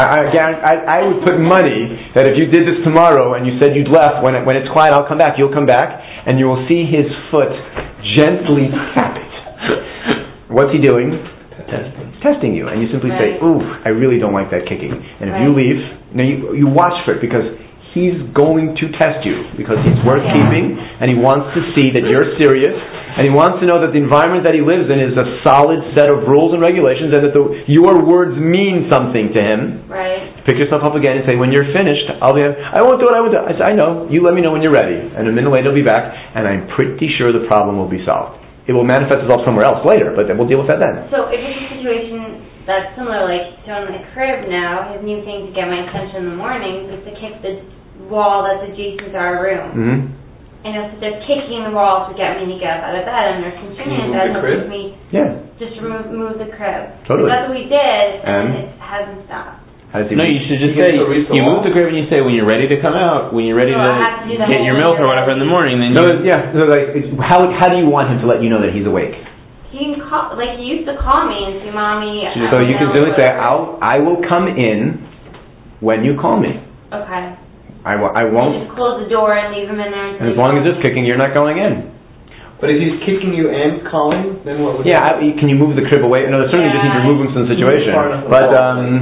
I would put money that if you did this tomorrow and you said you'd left, when it's quiet, I'll come back. You'll come back, and you will see his foot gently tap it. What's he doing? testing you, and you simply say, Right. "Ooh, I really don't like that kicking." And if you Right. leave, now you watch for it, because he's going to test you, because he's worth keeping, and he wants to see that you're serious, and he wants to know that the environment that he lives in is a solid set of rules and regulations, and that your words mean something to him. Right. Pick yourself up again and say, "When you're finished, I won't do it, I won't do it." I say, "I know, you let me know when you're ready." And a minute later he'll be back, and I'm pretty sure the problem will be solved. It will manifest itself somewhere else later, but then we'll deal with that then. So if it's a situation that's similar, like, so in the crib now, his new thing to get my attention in the mornings is to kick the wall that's adjacent to our room. Mm-hmm. And he'll sit there kicking the wall to get me to get up out of bed, and there's consuming in bed, he'll kick me, just move the crib. Totally. That's what we did, and And? it hasn't stopped. No, you should just say, you move the crib and you say, when you're ready to come out, when you're ready So I have to do to that get your whole milk or whatever in the morning, then So how do you want him to let you know that he's awake? He can call, like, he used to call me and say, "Mommy." So you can simply say, I will come in when you call me. Okay. I I won't. just close the door and leave him in there. And as long as it's kicking, you're not going in. But if he's kicking you and calling, then what would Can you move the crib away? No, certainly just need to remove him from the situation. But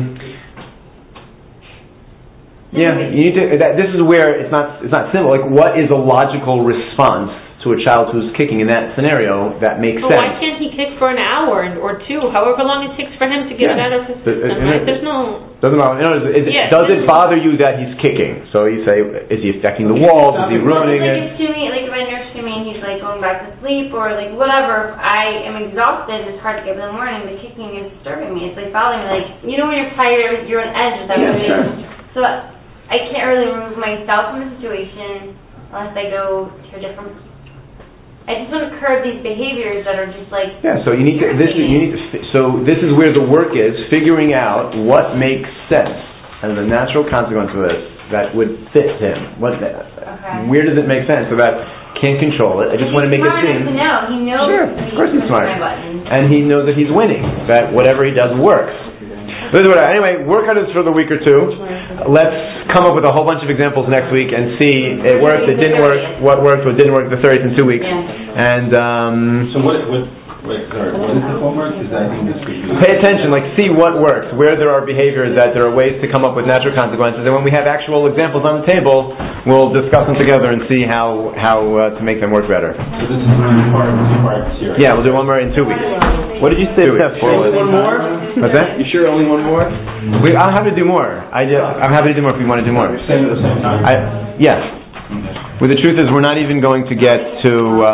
you need to. This is where it's not simple. Like, what is a logical response to a child who's kicking in that scenario that makes But sense? why can't he kick for an hour or two, however long it takes for him to get it out of his system, right? There's no... Doesn't matter. Does it bother you that he's kicking? So you say, is he affecting the walls? Is he ruining it? Like, if my nurse to me and he's like going back to sleep or like whatever, I am exhausted, it's hard to get up in the morning, the kicking is disturbing me. It's like bothering me. Like, you know when you're tired, you're on edge at that point. Sure. So I can't really remove myself from the situation unless I go to a different... I just want to curb these behaviors that are just like... Yeah, so so this is where the work is, figuring out what makes sense and the natural consequence of this that would fit him. Where does it make sense? So that can't control it. I just want to make it seem... He's smart enough to know. He knows. Sure, of course he's smart. My buttons. And he knows that he's winning, that whatever he does works. Anyway, work on this for the week or two. Let's come up with a whole bunch of examples next week and see it worked, it didn't work, what worked, what didn't work the 30th in 2 weeks. And So what is the homework? Because I think this could be... pay attention, see what works, where there are behaviors that there are ways to come up with natural consequences, and when we have actual examples on the table, we'll discuss them together and see how to make them work better. So this is part series. Yeah, we'll do one more in 2 weeks. What did you say? Only one more? What's that? You sure only one more? I'm happy to do more. I'm happy to do more if you want to do more. Same at the same time. Yes. Well, the truth is, we're not even going to get to...